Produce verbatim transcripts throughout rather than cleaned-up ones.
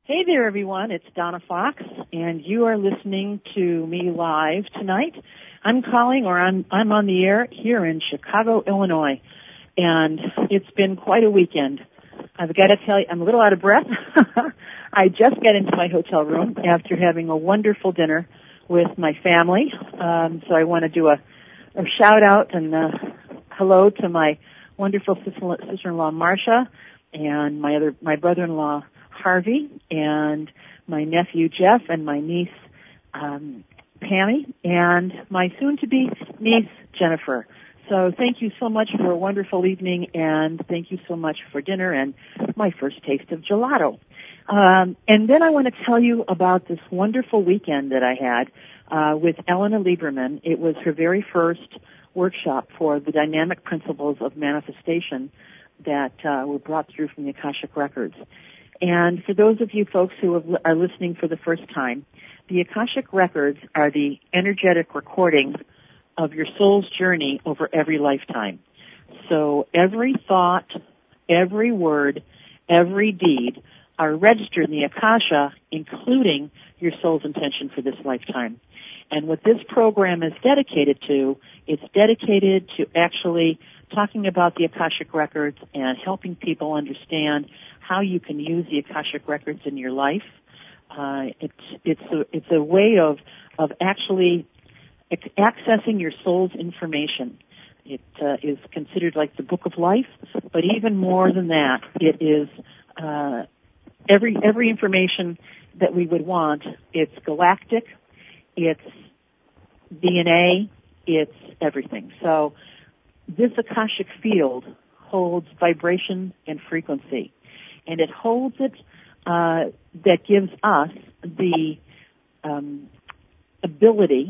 Hey there, everyone. It's Donna Fox, and you are listening to me live tonight. I'm calling, or I'm I'm on the air here in Chicago, Illinois, and it's been quite a weekend. I've got to tell you, I'm a little out of breath. I just got into my hotel room after having a wonderful dinner with my family, um, so I want to do a, a shout-out and uh, hello to my wonderful sister-in-law, Marcia, and my other my brother-in-law, Harvey, and my nephew Jeff, and my niece um, Pammy, and my soon-to-be niece Jennifer. So thank you so much for a wonderful evening, and thank you so much for dinner and my first taste of gelato. Um, and then I want to tell you about this wonderful weekend that I had uh, with Elena Lieberman. It was her very first workshop for the dynamic principles of manifestation that uh, were brought through from the Akashic Records. And for those of you folks who have, are listening for the first time, the Akashic Records are the energetic recording of your soul's journey over every lifetime. So every thought, every word, every deed are registered in the Akasha, including your soul's intention for this lifetime. And what this program is dedicated to, it's dedicated to actually talking about the Akashic Records and helping people understand how you can use the Akashic Records in your life. Uh, it's it's a, it's a way of of actually accessing your soul's information. It uh, is considered like the book of life, but even more than that, it is uh, every every information that we would want. It's galactic, it's D N A, it's everything. So this Akashic field holds vibration and frequency, and it holds it uh, that gives us the um, ability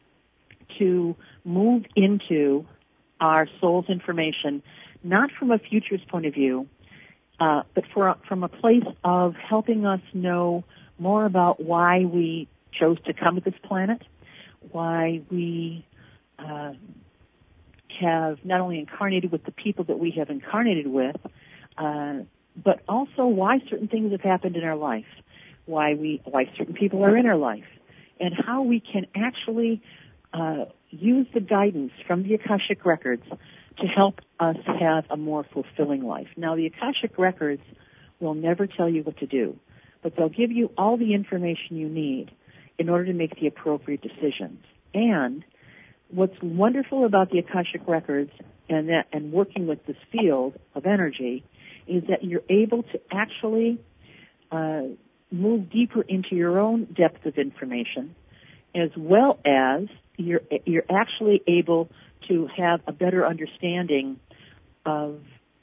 to move into our soul's information, not from a futures point of view, uh, but for, from a place of helping us know more about why we chose to come to this planet, why we uh, have not only incarnated with the people that we have incarnated with, uh, but also why certain things have happened in our life, why we, why certain people are in our life, and how we can actually uh, use the guidance from the Akashic Records to help us have a more fulfilling life. Now, the Akashic Records will never tell you what to do, but they'll give you all the information you need in order to make the appropriate decisions. And what's wonderful about the Akashic Records and that, and working with this field of energy is that you're able to actually uh, move deeper into your own depth of information, as well as you're you're actually able to have a better understanding of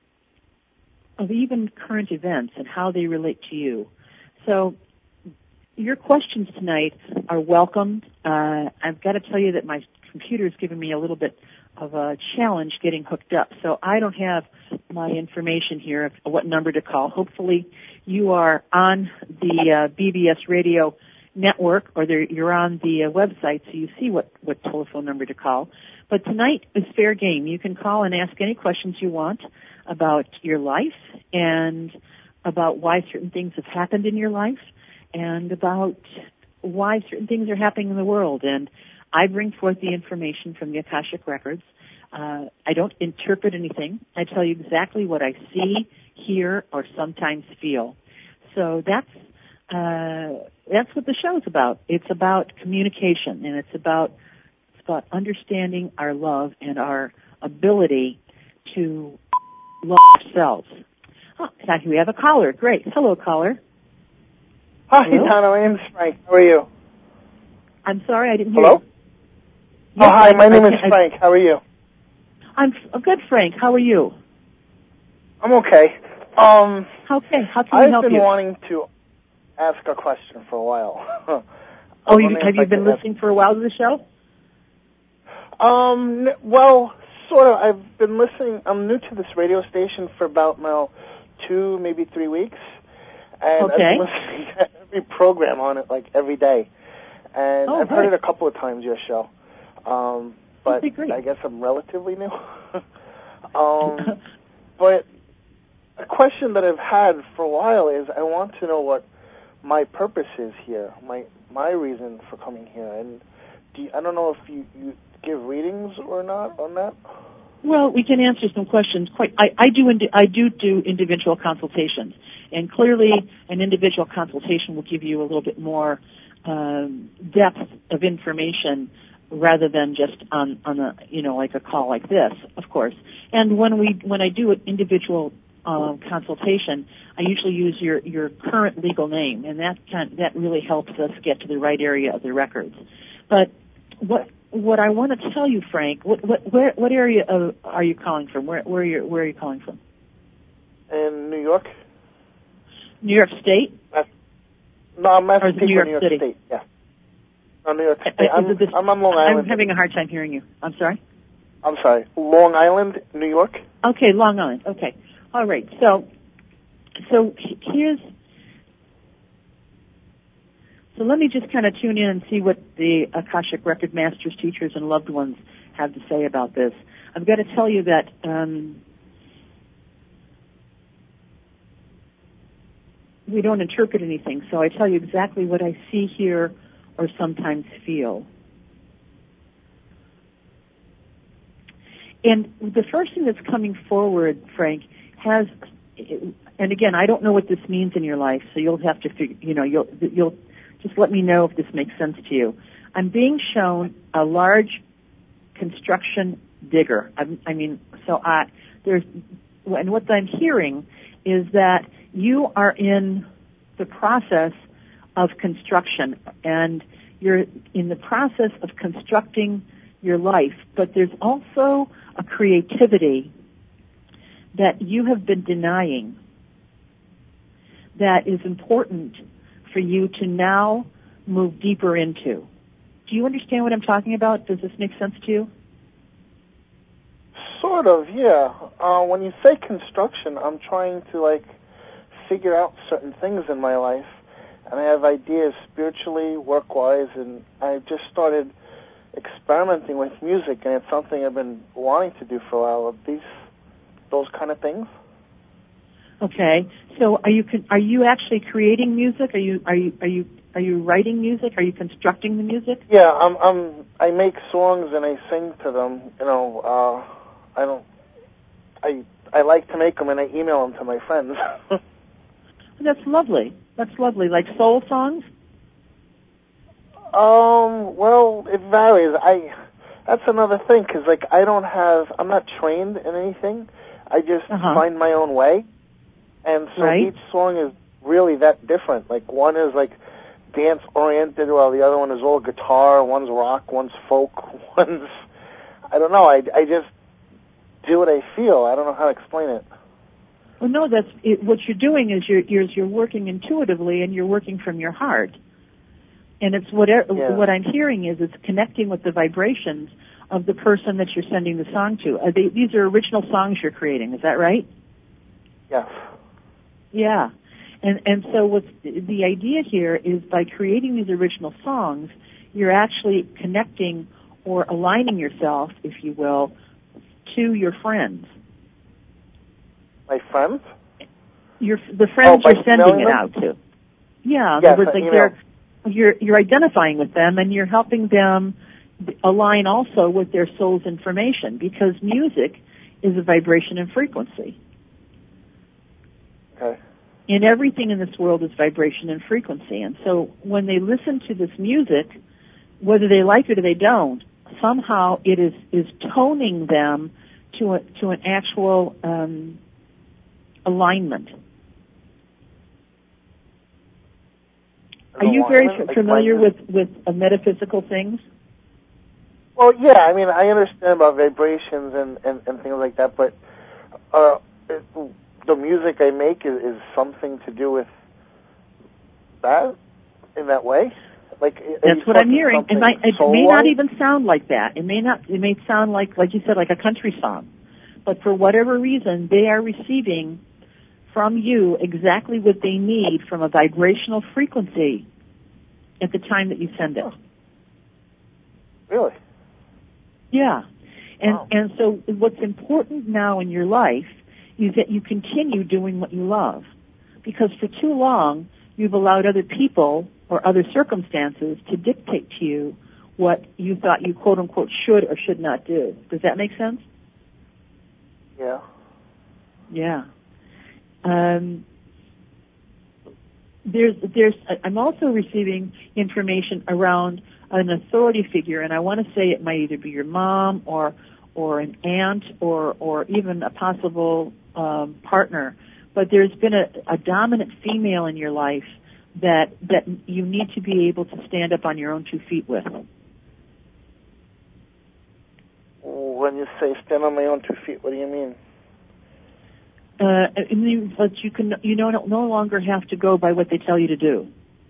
of even current events and how they relate to you. So your questions tonight are welcomed. Uh, I've got to tell you that my computer's given me a little bit of a challenge getting hooked up, so I don't have my information here of what number to call. Hopefully you are on the uh, B B S radio network, or you're on the uh, website, so you see what, what telephone number to call. But tonight is fair game. You can call and ask any questions you want about your life and about why certain things have happened in your life and about why certain things are happening in the world. And I bring forth the information from the Akashic Records. Uh, I don't interpret anything. I tell you exactly what I see, hear, or sometimes feel. So that's uh, that's what the show's about. It's about communication, and it's about it's about understanding our love and our ability to love ourselves. Oh, now we have a caller. Great. Hello, caller. Hi, Hello? Donna. My name's Frank. How are you? I'm sorry, I didn't hear Hello? you. Oh, Yes, hi. I, My name I, is I, Frank. How are you? I'm good, Frank. How are you? I'm okay. Um, Okay. How can we I've help been you? wanting to ask a question for a while. Oh, you, have you been listening for a while to the show? Um, n- well, sort of. I've been listening. I'm new to this radio station for about now two, maybe three weeks, and Okay. I've been listening to every program on it, like every day. And Oh, I've heard good. it a couple of times, your show. Um, but Okay, great. I guess I'm relatively new. um, but a question that I've had for a while is I want to know what my purpose is here, my my reason for coming here. And do you, I don't know if you, you give readings or not on that. Well, we can answer some questions. Quite, I, I do. Indi- I do do individual consultations, and clearly, an individual consultation will give you a little bit more um, depth of information rather than just on on a you know like a call like this, of course. And when we when I do an individual uh, consultation, I usually use your your current legal name, and that can, that really helps us get to the right area of the records. But what What I want to tell you, Frank, what what where, what area of, are you calling from? Where where are you where are you calling from? In New York. New York State? That's, no, I'm asking New York, New York City? State. Yeah. No, New York State. Uh, I'm, this, I'm on Long Island. I'm having a hard time hearing you. I'm sorry. I'm sorry. Long Island, New York. Okay, Long Island. Okay, all right. So so here's. So let me just kind of tune in and see what the Akashic Record Masters, teachers, and loved ones have to say about this. I've got to tell you that um, we don't interpret anything, so I tell you exactly what I see, hear, or sometimes feel. And the first thing that's coming forward, Frank, has, and again, I don't know what this means in your life, so you'll have to figure, you know, you'll you'll. Just let me know if this makes sense to you. I'm being shown a large construction digger. I, I mean, so I, there's, and what I'm hearing is that you are in the process of construction, and you're in the process of constructing your life, but there's also a creativity that you have been denying that is important for you to now move deeper into. Do you understand what I'm talking about? Does this make sense to you? Sort of, yeah. Uh, when you say construction, I'm trying to, like, figure out certain things in my life, and I have ideas spiritually, work-wise, and I just started experimenting with music, and it's something I've been wanting to do for a while. These, those kind of things. Okay. So are you are you actually creating music? Are you are you are you are you writing music? Are you constructing the music? Yeah, I'm I'm I make songs and I sing to them. You know, uh, I don't I I like to make them and I email them to my friends. That's lovely. That's lovely. Like soul songs? Um, well, it varies. I that's another thing cuz like I don't have I'm not trained in anything. I just uh-huh. find my own way. And so right. each song is really that different. Like one is like dance oriented, while the other one is all guitar. One's rock, one's folk, one's I don't know. I, I just do what I feel. I don't know how to explain it. Well, no, that's it, what you're doing is you're, you're you're working intuitively and you're working from your heart. And it's what yeah. what I'm hearing is it's connecting with the vibrations of the person that you're sending the song to. Are they, these are original songs you're creating. Is that right? Yes. Yeah, and and so what's the idea here is by creating these original songs, you're actually connecting or aligning yourself, if you will, to your friends. My friends? Your the friends oh, you're sending it them? out to. Yeah, yes, words, like they're you're you're identifying with them and you're helping them align also with their soul's information, because music is a vibration and frequency. Okay. And everything in this world is vibration and frequency. And so when they listen to this music, whether they like it or they don't, somehow it is, is toning them to a, to an actual um, alignment. Are you very f- familiar with, with uh, metaphysical things? Well, yeah, I mean, I understand about vibrations and, and, and things like that, but uh, it, the music I make is, is something to do with that in that way. Like that's what I'm hearing. It, might, it may not even sound like that. It may not. It may sound like, like you said, like a country song. But for whatever reason, they are receiving from you exactly what they need from a vibrational frequency at the time that you send it. Really? Yeah. And wow. and so what's important now in your life is that you continue doing what you love. Because for too long, you've allowed other people or other circumstances to dictate to you what you thought you quote unquote should or should not do. Does that make sense? Yeah. Yeah. Um, there's, there's, I'm also receiving information around an authority figure, and I want to say it might either be your mom or, or an aunt or, or even a possible um, partner. But there's been a, a dominant female in your life that that you need to be able to stand up on your own two feet with. When you say stand on my own two feet, what do you mean? Uh, but you can you no no longer have to go by what they tell you to do.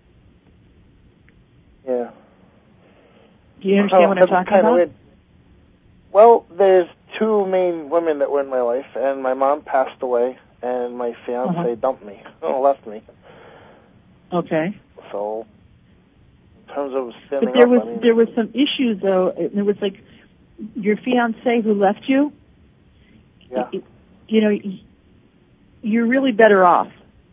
Yeah. Do you understand oh, what I'm talking about? Weird. Well, there's two main women that were in my life, and my mom passed away, and my fiance uh-huh. dumped me, oh, left me. Okay. So, in terms of standing but there up, was I mean, there was some issues though. There was like your fiance who left you. Yeah. You, you know, you're really better off.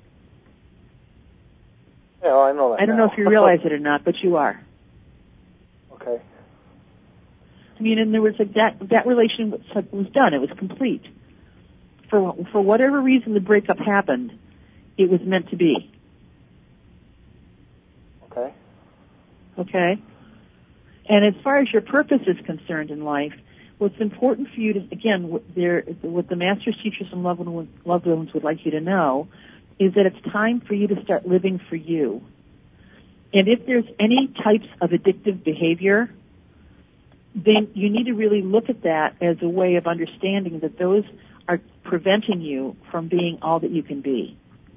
Yeah, well, I know that. I don't now. know if you realize it or not, but you are. Okay. I mean, and there was like that that relation was, was done. It was complete. For for whatever reason the breakup happened, it was meant to be. Okay. Okay? And as far as your purpose is concerned in life, what's important for you to, again, what, there, what the Masters, Teachers, and Loved Ones, loved ones would like you to know is that it's time for you to start living for you. And if there's any types of addictive behavior, then you need to really look at that as a way of understanding that those are preventing you from being all that you can be.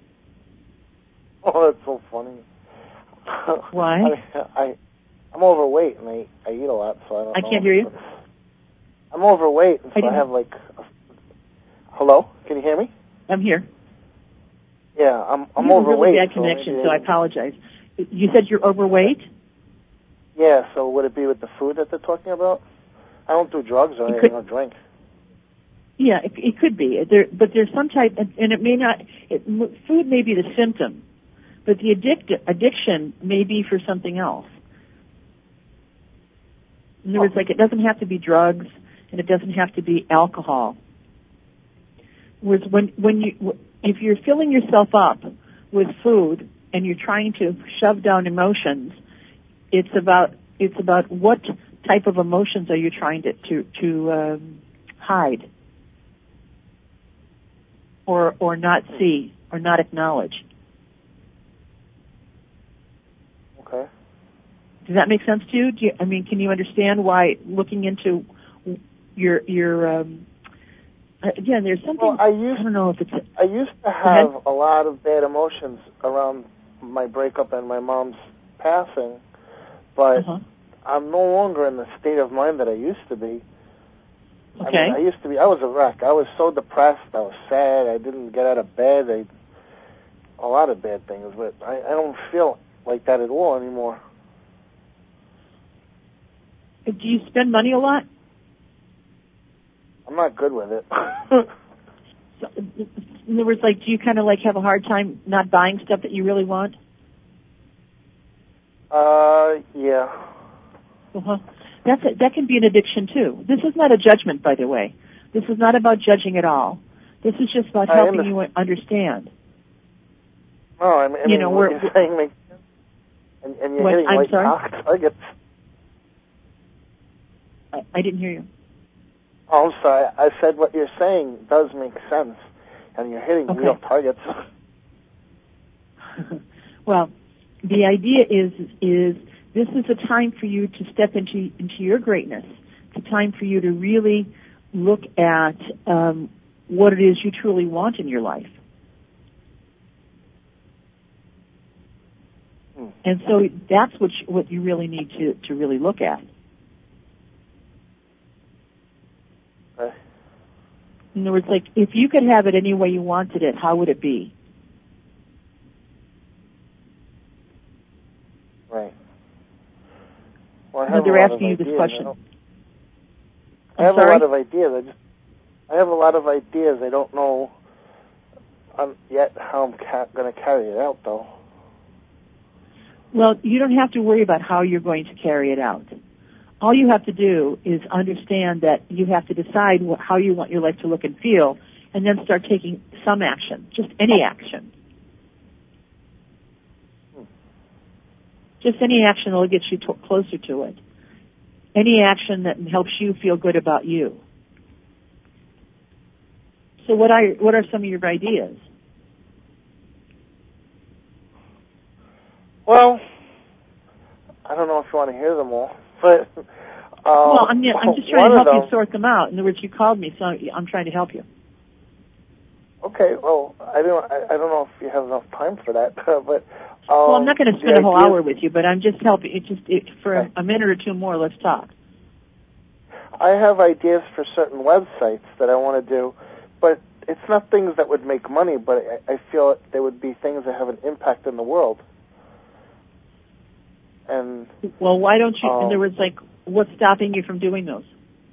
Oh, that's so funny. Why? I, I, I'm overweight and I, I eat a lot, so I don't I know. can't hear you. I'm overweight, and so I, I have like... A, hello? Can you hear me? I'm here. Yeah, I'm, I'm you have overweight. a really bad connection, so, so I apologize. You said you're overweight? Yeah, so would it be with the food that they're talking about? I don't do drugs or it anything could, or drink. Yeah, it, it could be. There, but there's some type, and it may not, it, food may be the symptom, but the addict, addiction may be for something else. In other words, like it doesn't have to be drugs, and it doesn't have to be alcohol. Whereas when, when you, if you're filling yourself up with food and you're trying to shove down emotions, it's about it's about what type of emotions are you trying to to, to um, hide, or or not see, or not acknowledge. Okay. Does that make sense to you? Do you I mean, can you understand why looking into your your um, again? There's something well, I, used, I don't know if it's. A, I used to have a lot of bad emotions around my breakup and my mom's passing, but uh-huh. I'm no longer in the state of mind that I used to be. Okay. I mean, I used to be. I was a wreck. I was so depressed. I was sad. I didn't get out of bed. I, a lot of bad things, but I, I don't feel like that at all anymore. Do you spend money a lot? I'm not good with it. So, in other words, like, do you kind of like have a hard time not buying stuff that you really want? Uh, yeah. Uh-huh. That's a, that can be an addiction too. This is not a judgment, by the way. This is not about judging at all. This is just about I helping understand. you understand. No, I mean, I you mean know, what we're, you're saying makes sense. And, and you're what, hitting I'm white sorry? targets. I, I didn't hear you. Oh, I'm sorry. I said what you're saying does make sense, and you're hitting Okay. real targets. Well, the idea is is this is a time for you to step into into your greatness. It's a time for you to really look at um, what it is you truly want in your life. Hmm. And so that's what you, what you really need to, to really look at. Okay. In other words, like, if you could have it any way you wanted it, how would it be? Right. Well, I No, have they're a lot asking you of this ideas. question. I, I have I'm sorry? a lot of ideas. I just, I have a lot of ideas. I don't know um, yet how I'm ca- going to carry it out, though. Well, you don't have to worry about how you're going to carry it out. All you have to do is understand that you have to decide what, how you want your life to look and feel, and then start taking some action, just any action. Just any action that will get you to, closer to it. Any action that helps you feel good about you. So what are, what are some of your ideas? Well, I don't know if you want to hear them all, but... Um, well, I'm, I'm just trying to help you sort them out. In other words, you called me, so I'm trying to help you. Okay, well, I don't, I, I don't know if you have enough time for that, but... Um, well, I'm not going to spend a whole hour with you, but I'm just helping. It just it, for okay. a minute or two more, let's talk. I have ideas for certain websites that I want to do, but it's not things that would make money, but I, I feel they would be things that have an impact in the world. And well, why don't you? Um, in other words, like, what's stopping you from doing those?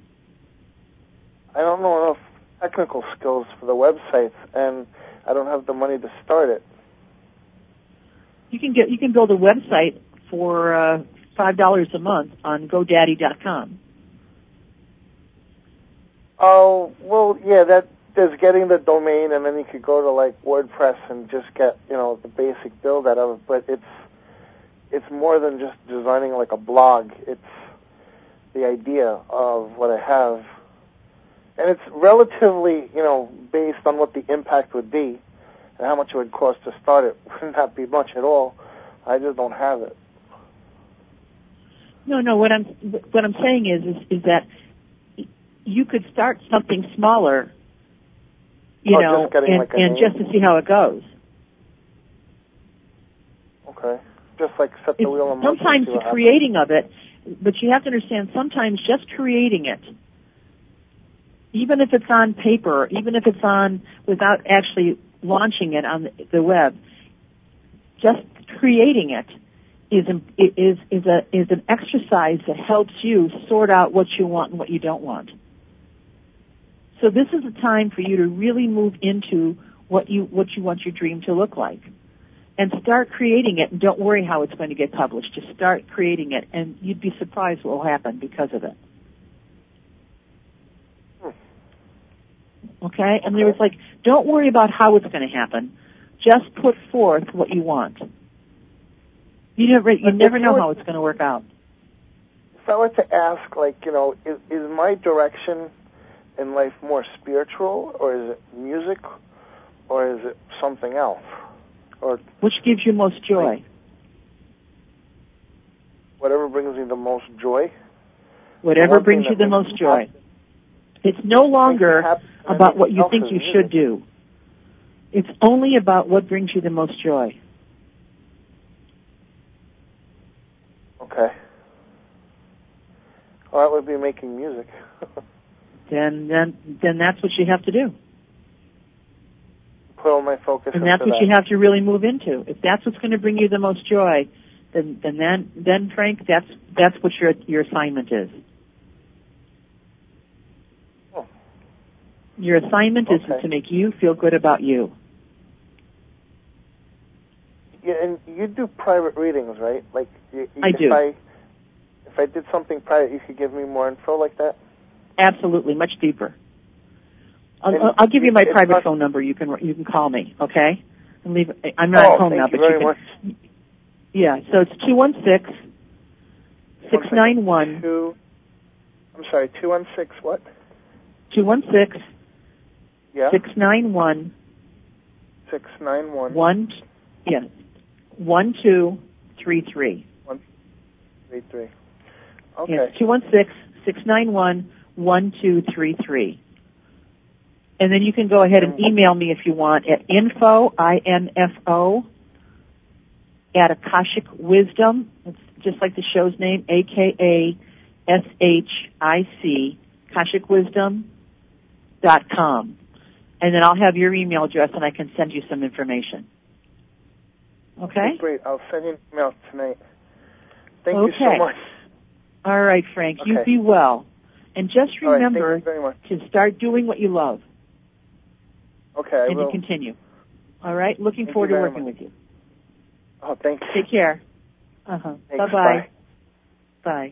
I don't know enough technical skills for the websites, and I don't have the money to start it. You can get you can build a website for uh, five dollars a month on GoDaddy dot com. Oh well, yeah, that there's getting the domain, and then you could go to like WordPress and just get you know the basic build out of it. But it's it's more than just designing like a blog. It's the idea of what I have, and it's relatively you know based on what the impact would be. And how much it would cost to start it would not be much at all. I just don't have it. No, no. What I'm what I'm saying is is, is that you could start something smaller, you oh, know, just and, like and just to see how it goes. Okay. Just like set the it's wheel and sometimes the creating of it, but you have to understand. Sometimes just creating it, even if it's on paper, even if it's on without actually launching it on the web, just creating it is is is a is an exercise that helps you sort out what you want and what you don't want. So this is a time for you to really move into what you what you want your dream to look like, and start creating it. And don't worry how it's going to get published. Just start creating it, and you'd be surprised what will happen because of it. Okay? And there was like, don't worry about how it's going to happen. Just put forth what you want. You never, you never know how it's going to work out. If I were to ask, like, you know, is, is my direction in life more spiritual, or is it music, or is it something else? Or which gives you most joy? Whatever brings me the most joy. Whatever brings you the most joy. Happen. It's no longer about what you think you should do. It's only about what brings you the most joy. Okay. Well, that would be making music. then, then, then that's what you have to do. Put all my focus. And that's what that. you have to really move into. If that's what's going to bring you the most joy, then, then, then, then Frank, that's that's what your your assignment is. Your assignment okay. is to make you feel good about you. Yeah, and you do private readings, right? Like you, you, I if do. I, if I did something private, you could give me more info like that? Absolutely, much deeper. I'll, I'll give you my private not, phone number. You can you can call me, okay? And leave. I'm not oh, at home thank now, you but very you can. Much. Yeah, so it's two one six six nine one. Two. I'm sorry, two one six what? Two one six. Yeah. Six nine one. Six nine one. One. Yeah. One two three three. One three three. Okay. Yes. Two one six six nine one one two three three. And then you can go ahead and email me if you want at info I N F O at Akashic Wisdom. It's just like the show's name, A K A S H I C Akashic Wisdom dot com. And then I'll have your email address and I can send you some information. Okay? Okay, great. I'll send you an email tonight. Thank okay. you so much. All right, Frank. Okay. You be well. And just remember right, thank you very much. to start doing what you love. Okay, I and will. to continue. All right? Looking thank forward to working much. with you. Oh, thanks. Take care. Uh-huh. Thanks, Bye-bye. Bye.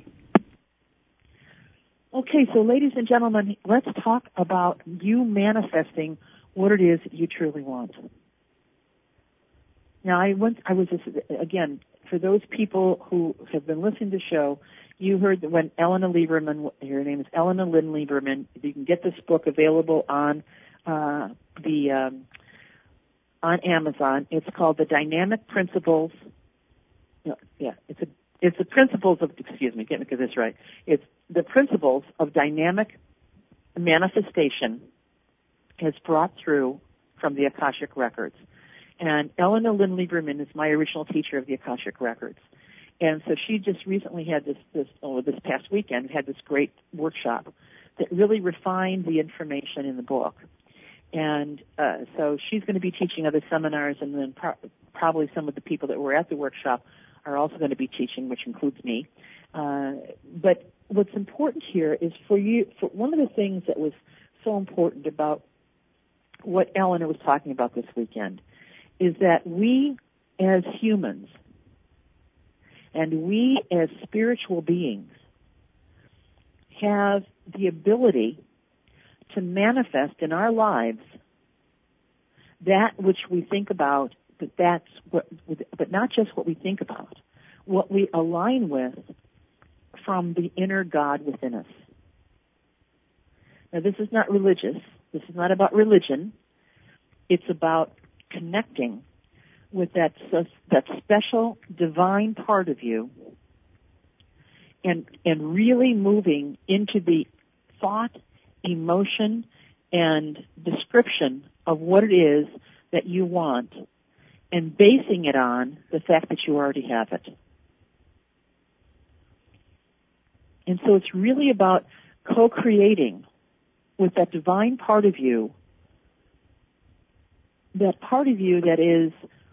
Okay, so ladies and gentlemen, let's talk about you manifesting what it is that you truly want. Now, I went, I was, just, again, for those people who have been listening to the show, you heard that when Elena Lieberman, her name is Elena Lynn Lieberman, you can get this book available on uh, the um, on Amazon. It's called The Dynamic Principles. No, yeah, it's a it's the principles of. Excuse me, get me get this right. It's the principles of dynamic manifestation, as brought through from the Akashic Records. And Elena Lynn Lieberman is my original teacher of the Akashic Records. And so she just recently had this, this, oh, this past weekend, had this great workshop that really refined the information in the book. And uh, so she's going to be teaching other seminars, and then pro- probably some of the people that were at the workshop are also going to be teaching, which includes me. Uh, but what's important here is for you, for one of the things that was so important about what Elena was talking about this weekend is that we as humans and we as spiritual beings have the ability to manifest in our lives that which we think about, but that's what, but not just what we think about, what we align with from the inner God within us. Now, this is not religious. This is not about religion. It's about connecting with that that special divine part of you, and and really moving into the thought, emotion, and description of what it is that you want, and basing it on the fact that you already have it. And so it's really about co-creating with that divine part of you, that part of you that is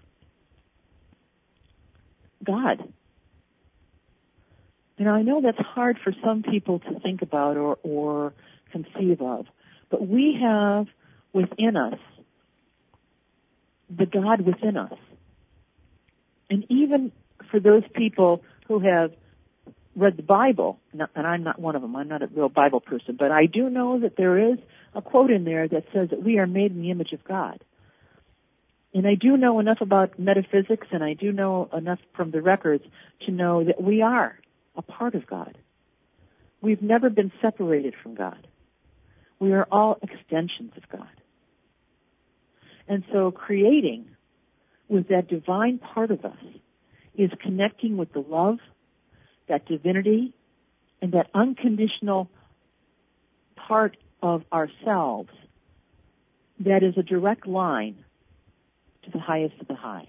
God. And I know that's hard for some people to think about or, or conceive of, but we have within us the God within us. And even for those people who have read the Bible, and I'm not one of them, I'm not a real Bible person, but I do know that there is a quote in there that says that we are made in the image of God. And I do know enough about metaphysics, and I do know enough from the records to know that we are a part of God. We've never been separated from God. We are all extensions of God. And so creating with that divine part of us is connecting with the love, that divinity, and that unconditional part of ourselves that is a direct line to the highest of the high.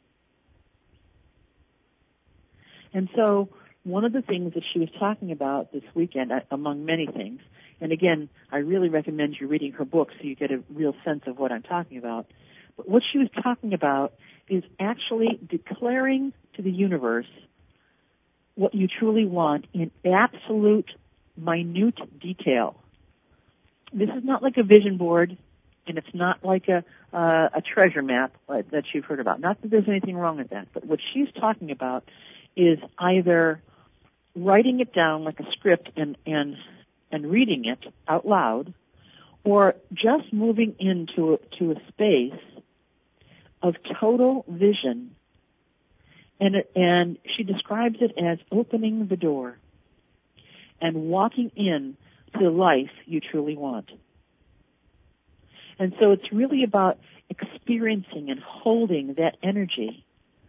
And so one of the things that she was talking about this weekend, among many things, and again, I really recommend you reading her book so you get a real sense of what I'm talking about, but what she was talking about is actually declaring to the universe what you truly want in absolute, minute detail. This is not like a vision board, and it's not like a uh, a treasure map like, that you've heard about. Not that there's anything wrong with that, but what she's talking about is either writing it down like a script and and and reading it out loud, or just moving into a, to a space of total vision. And it, and she describes it as opening the door and walking in to the life you truly want. And so it's really about experiencing and holding that energy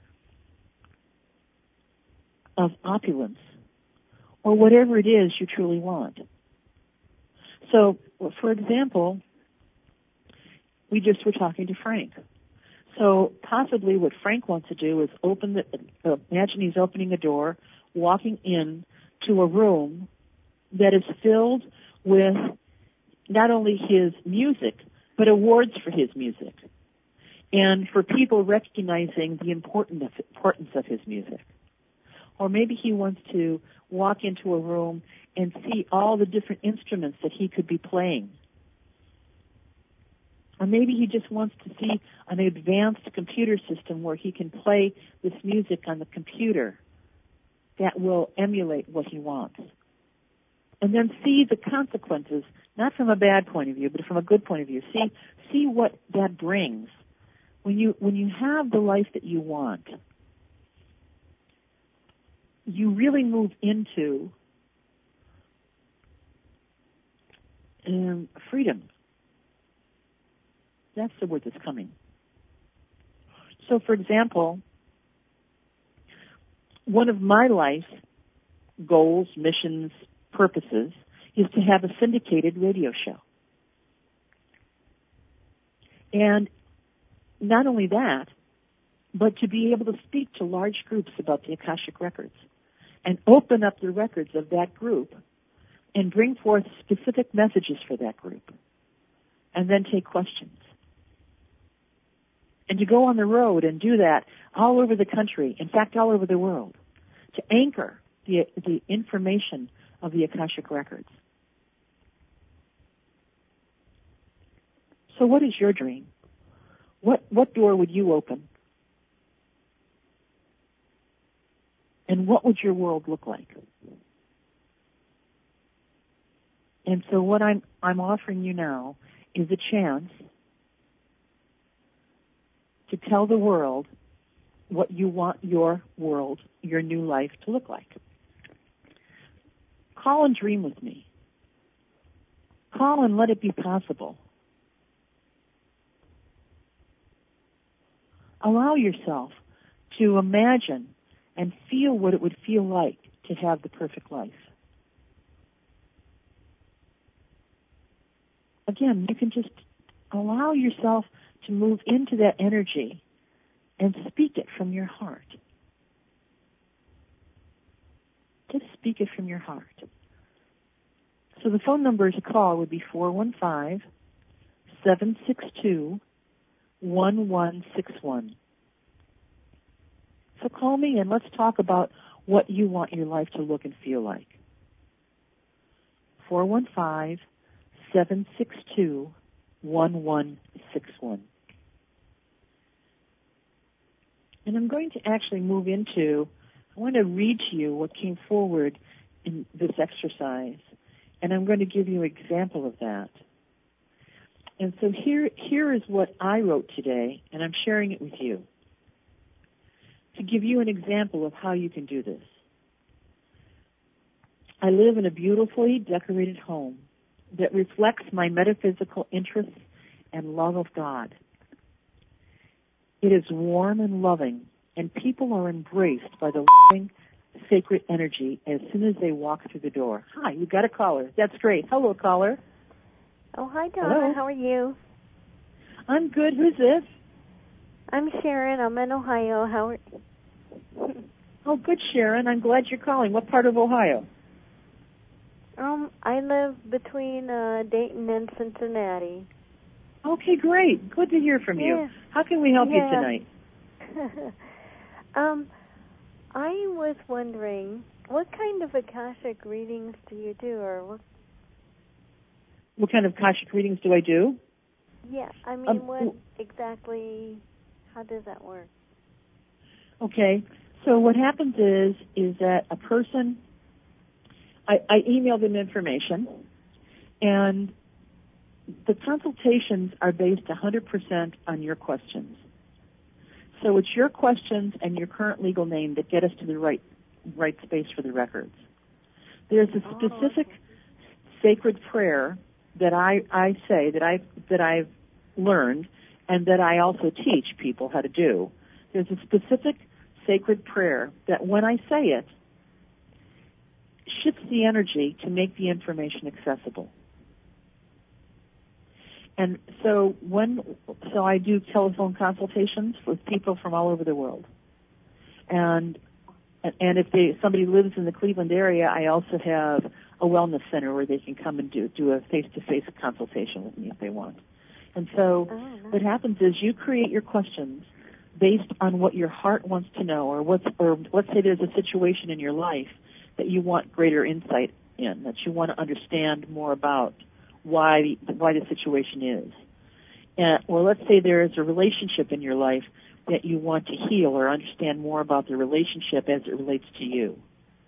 of opulence or whatever it is you truly want. So, for example, we just were talking to Frank. So possibly what Frank wants to do is open the, uh, imagine he's opening a door, walking in to a room that is filled with not only his music, but awards for his music, and for people recognizing the importance of, importance of his music. Or maybe he wants to walk into a room and see all the different instruments that he could be playing. Or maybe he just wants to see an advanced computer system where he can play this music on the computer that will emulate what he wants. And then see the consequences, not from a bad point of view, but from a good point of view. See, see what that brings. When you, when you have the life that you want, you really move into um, freedom. That's the word that's coming. So, for example, one of my life goals, missions, purposes is to have a syndicated radio show. And not only that, but to be able to speak to large groups about the Akashic Records and open up the records of that group and bring forth specific messages for that group and then take questions. And to go on the road and do that all over the country, in fact, all over the world, to anchor the, the information of the Akashic Records. So what is your dream? What, what door would you open? And what would your world look like? And so what I'm, I'm offering you now is a chance to tell the world what you want your world, your new life to look like. Call and dream with me. Call and let it be possible. Allow yourself to imagine and feel what it would feel like to have the perfect life. Again, you can just allow yourself to move into that energy and speak it from your heart. Just speak it from your heart. So the phone number to call would be four one five, seven six two, one one six one. So call me and let's talk about what you want your life to look and feel like. four one five, seven six two, one one six one. And I'm going to actually move into, I want to read to you what came forward in this exercise, and I'm going to give you an example of that. And so here, here is what I wrote today, and I'm sharing it with you to give you an example of how you can do this. I live in a beautifully decorated home that reflects my metaphysical interests and love of God. It is warm and loving, and people are embraced by the loving, sacred energy as soon as they walk through the door. Hi, you got a caller. That's great. Hello, caller. Oh, hi, Donna. Hello. How are you? I'm good. Who's this? I'm Sharon. I'm in Ohio. How are Oh, good, Sharon. I'm glad you're calling. What part of Ohio? Um, I live between uh, Dayton and Cincinnati. Okay, great. Good to hear from Yeah. you. How can we help yeah. you tonight? um, I was wondering, what kind of Akashic readings do you do, or what? What kind of Akashic readings do I do? Yeah, I mean, Um, what exactly? How does that work? Okay, so what happens is is that a person, I, I email them information, and the consultations are based one hundred percent on your questions. So it's your questions and your current legal name that get us to the right right space for the records. There's a specific oh, okay. sacred prayer that I, I say, that I've, that I've learned, and that I also teach people how to do. There's a specific sacred prayer that when I say it, shifts the energy to make the information accessible. And so when, so I do telephone consultations with people from all over the world. And, and if they, somebody lives in the Cleveland area, I also have a wellness center where they can come and do, do a face-to-face consultation with me if they want. And so Oh, nice. what happens is you create your questions based on what your heart wants to know, or what's, or let's say there's a situation in your life that you want greater insight in, that you want to understand more about why why the situation is. And, or let's say there is a relationship in your life that you want to heal or understand more about the relationship as it relates to you.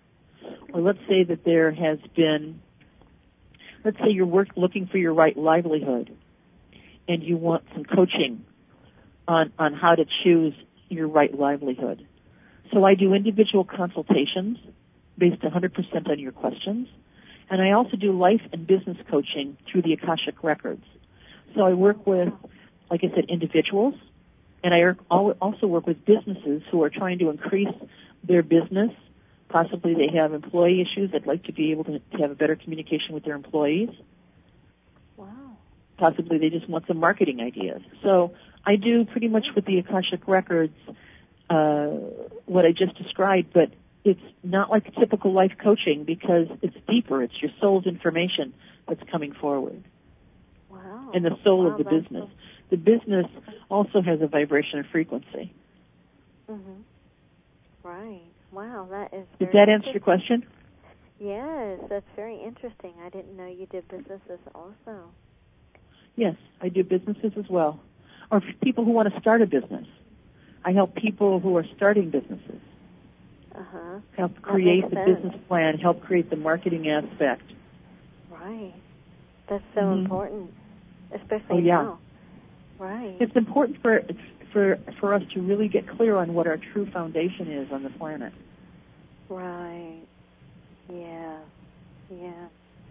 or let's say that there has been, let's say you're work, looking for your right livelihood, and you want some coaching on, on how to choose your right livelihood. So I do individual consultations based one hundred percent on your questions, and I also do life and business coaching through the Akashic Records. So I work with, like I said, individuals, and I also work with businesses who are trying to increase their business. Possibly they have employee issues. They'd like to be able to, to have a better communication with their employees. Wow. Possibly they just want some marketing ideas. So I do pretty much with the Akashic Records uh, what I just described, but it's not like typical life coaching because it's deeper. It's your soul's information that's coming forward. Wow. And the soul wow, of the business. So... The business also has a vibration and frequency. Mm-hmm. Right. Wow, that is Did that answer your question? Yes, that's very interesting. I didn't know you did businesses also. Yes, I do businesses as well. Or for people who want to start a business. I help people who are starting businesses. Uh-huh. Help create the sense. business plan, help create the marketing aspect. Right. That's so mm-hmm. important, especially oh, yeah. now. Right. It's important for for for us to really get clear on what our true foundation is on the planet. Right. Yeah. Yeah.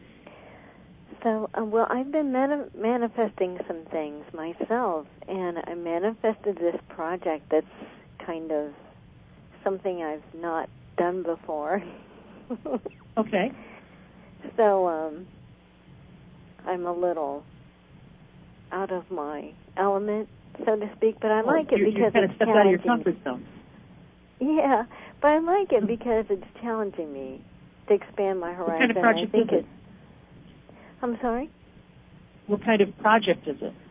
So, uh, well, I've been mani- manifesting some things myself, and I manifested this project that's kind of something I've not done before. Okay. So, um, I'm a little out of my element, so to speak, but I oh, like it you're, because you're kind it's of stepped challenging. out of your comfort zone. Yeah, but I like it because it's challenging me to expand my horizon. What kind of project I think is it? I'm sorry? What kind of project is it?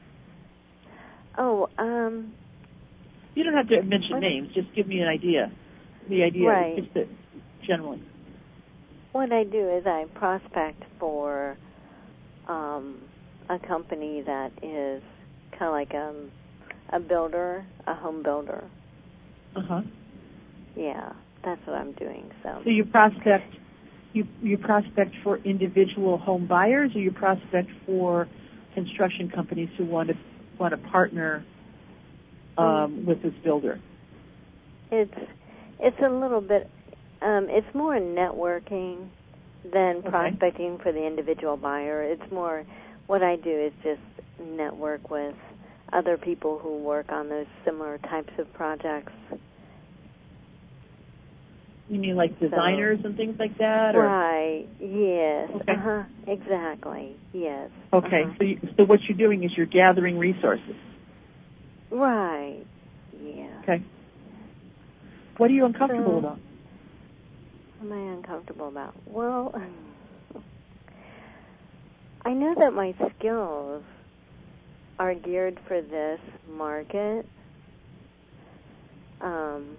Oh, um... You don't have to mention what? names. Just give me an idea. The idea, right. just the, generally. What I do is I prospect for um, a company that is kind of like um, a builder, a home builder. Uh-huh. Yeah, that's what I'm doing. So, so you prospect... You, you prospect for individual home buyers, or you prospect for construction companies who want to want to partner um, mm-hmm. with this builder? It's it's a little bit. Um, it's more networking than okay. prospecting for the individual buyer. It's more what I do is just network with other people who work on those similar types of projects. You mean like designers so, and things like that? Or? Right, yes. Okay. Uh-huh, exactly, yes. Okay, uh-huh. so, you, so what you're doing is you're gathering resources. Right, yeah. Okay. What are you uncomfortable so, about? What am I uncomfortable about? Well, I know that my skills are geared for this market. Um...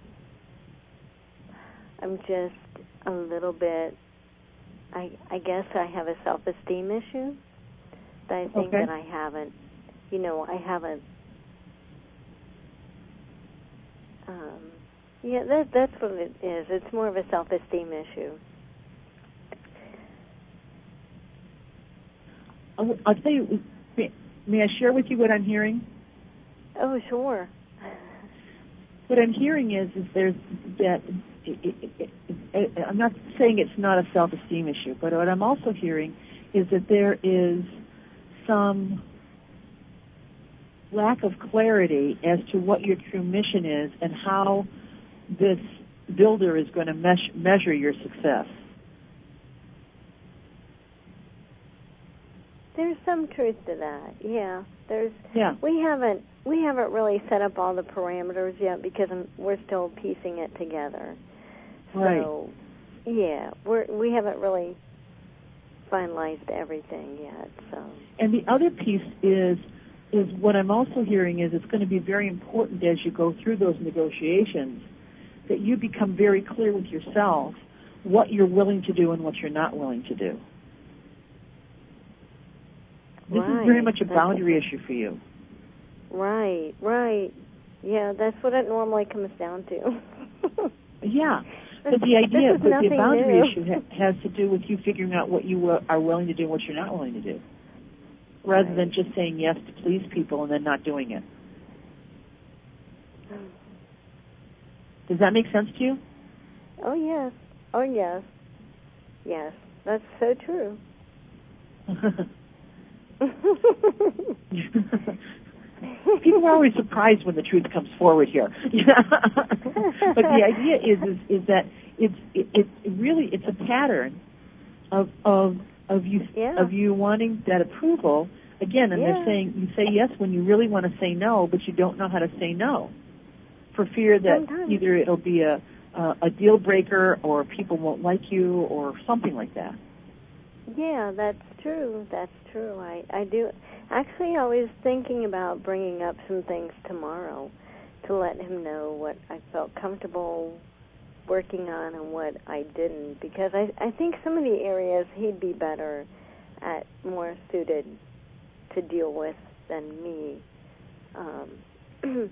I'm just a little bit, I, I guess I have a self-esteem issue that I think okay. that I haven't, you know, I haven't, um, yeah, that, that's what it is. It's more of a self-esteem issue. I'll, I'll tell you, may, may I share with you what I'm hearing? Oh, sure. What I'm hearing is, is there's that, it, it, it, it, I'm not saying it's not a self-esteem issue, but what I'm also hearing is that there is some lack of clarity as to what your true mission is and how this builder is going to mesh, measure your success. There's some truth to that. Yeah, there's. Yeah. We haven't we haven't really set up all the parameters yet because we're still piecing it together. Right. So, yeah, we're we haven't really finalized everything yet. So. And the other piece is is what I'm also hearing is it's going to be very important as you go through those negotiations that you become very clear with yourself what you're willing to do and what you're not willing to do. This right. is very much a that's boundary a, issue for you. Right, right. Yeah, that's what it normally comes down to. Yeah. But the idea, this is but the boundary new. issue ha- has to do with you figuring out what you uh, are willing to do and what you're not willing to do, rather right. than just saying yes to please people and then not doing it. Does that make sense to you? Oh, yes. Oh, yes. Yes, that's so true. People are always surprised when the truth comes forward here. But the idea is, is is that it's it, it really it's a pattern of of of you yeah. of you wanting that approval again, and yeah. they're saying you say yes when you really want to say no, but you don't know how to say no, for fear that Sometimes. either it'll be a uh, a deal breaker or people won't like you or something like that. Yeah, that's true. That's true. I, I do. Actually, I was thinking about bringing up some things tomorrow to let him know what I felt comfortable working on and what I didn't, because I, I think some of the areas he'd be better at, more suited to deal with than me. Um,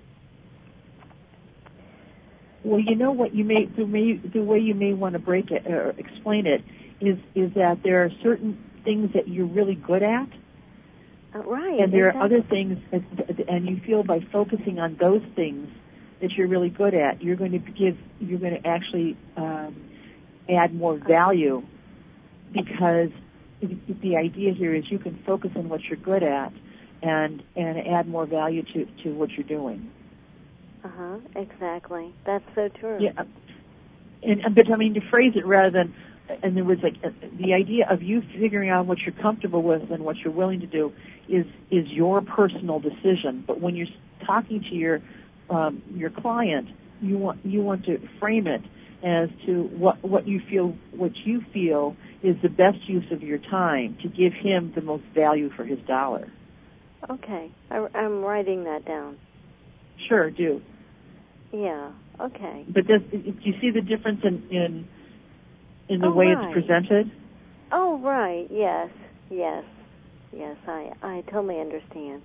Well, you know what you may the way the way you may want to break it or explain it is is that there are certain things that you're really good at, uh, right? and there exactly. are other things, and you feel by focusing on those things that you're really good at, you're going to give you're going to actually um, add more value, because the idea here is you can focus on what you're good at and and add more value to to what you're doing. Uh-huh, exactly. That's so true. Yeah, and but I mean to phrase it rather than, and there was like uh, the idea of you figuring out what you're comfortable with and what you're willing to do is is your personal decision. But when you're talking to your um, your client, you want you want to frame it as to what what you feel what you feel is the best use of your time to give him the most value for his dollar. Okay, I, I'm writing that down. Sure, do. Yeah. Okay. But does, do you see the difference in in, in the oh, way right. it's presented? Oh, right. Yes. Yes. Yes. I I totally understand.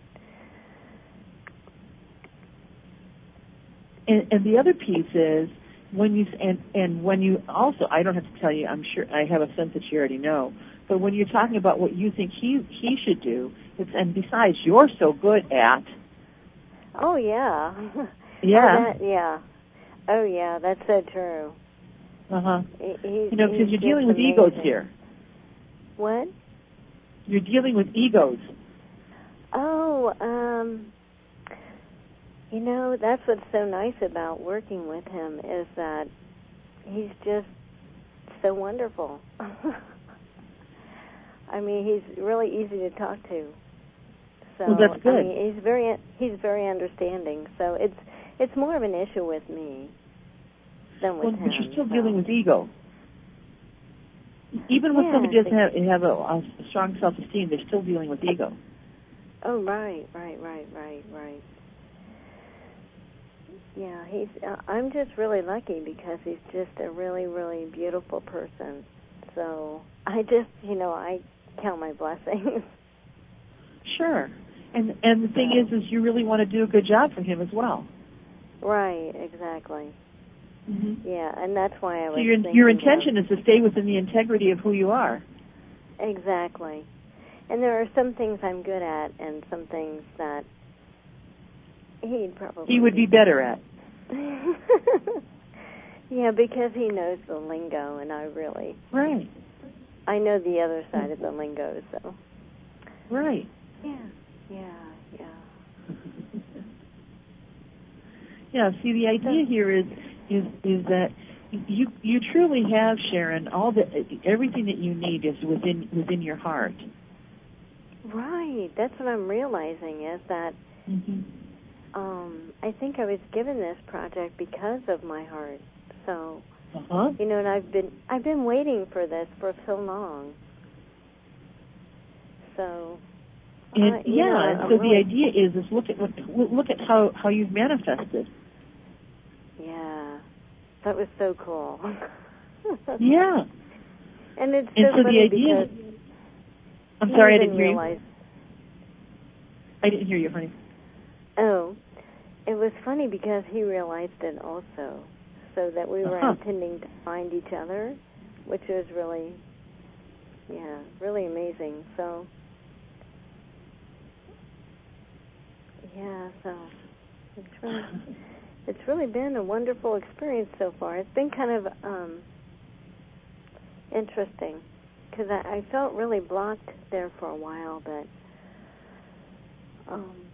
And, and the other piece is when you and and when you also, I don't have to tell you, I'm sure I have a sense that you already know. But when you're talking about what you think he he should do, it's, and besides, you're so good at. Oh yeah. Yeah. Oh, that, yeah. Oh yeah. That's so true. Uh huh. He, you know, because you're dealing with amazing. egos here. What? You're dealing with egos. Oh, um, you know, that's what's so nice about working with him is that he's just so wonderful. I mean, he's really easy to talk to. So, well, that's good. I mean, he's very he's very understanding. So it's it's more of an issue with me than with well, him. But you're still so. dealing with ego. Even when yeah, somebody doesn't have, have a, a strong self-esteem, they're still dealing with ego. Oh, right, right, right, right, right. Yeah, he's. Uh, I'm just really lucky because he's just a really, really beautiful person. So I just, you know, I count my blessings. Sure, and and the thing so. is, is you really want to do a good job for him as well. Right, exactly. Mm-hmm. Yeah, and that's why I was. So your thinking your intention of, is to stay within the integrity of who you are. Exactly, and there are some things I'm good at, and some things that he'd probably he would be better at. Yeah, because he knows the lingo, and I really right. I know the other side of the lingo, so right. Yeah, yeah, yeah. Yeah. See, the idea here is is is that you you truly have, Sharon, all the everything that you need is within within your heart. Right. That's what I'm realizing is that mm-hmm. um, I think I was given this project because of my heart. So uh-huh. you know, and I've been I've been waiting for this for so long. So. And, uh, yeah, know, and so really, the idea is is look at what look at how how you've manifested. Yeah, that was so cool. Yeah. And it's and so, so funny the idea. because I'm sorry, I even didn't hear realize, you. I didn't hear you, honey. Oh, it was funny because he realized it also. so that we were uh-huh. intending to find each other, which was really, yeah, really amazing. So, yeah, so it's really, it's really been a wonderful experience so far. It's been kind of um, interesting because I, I felt really blocked there for a while, but um,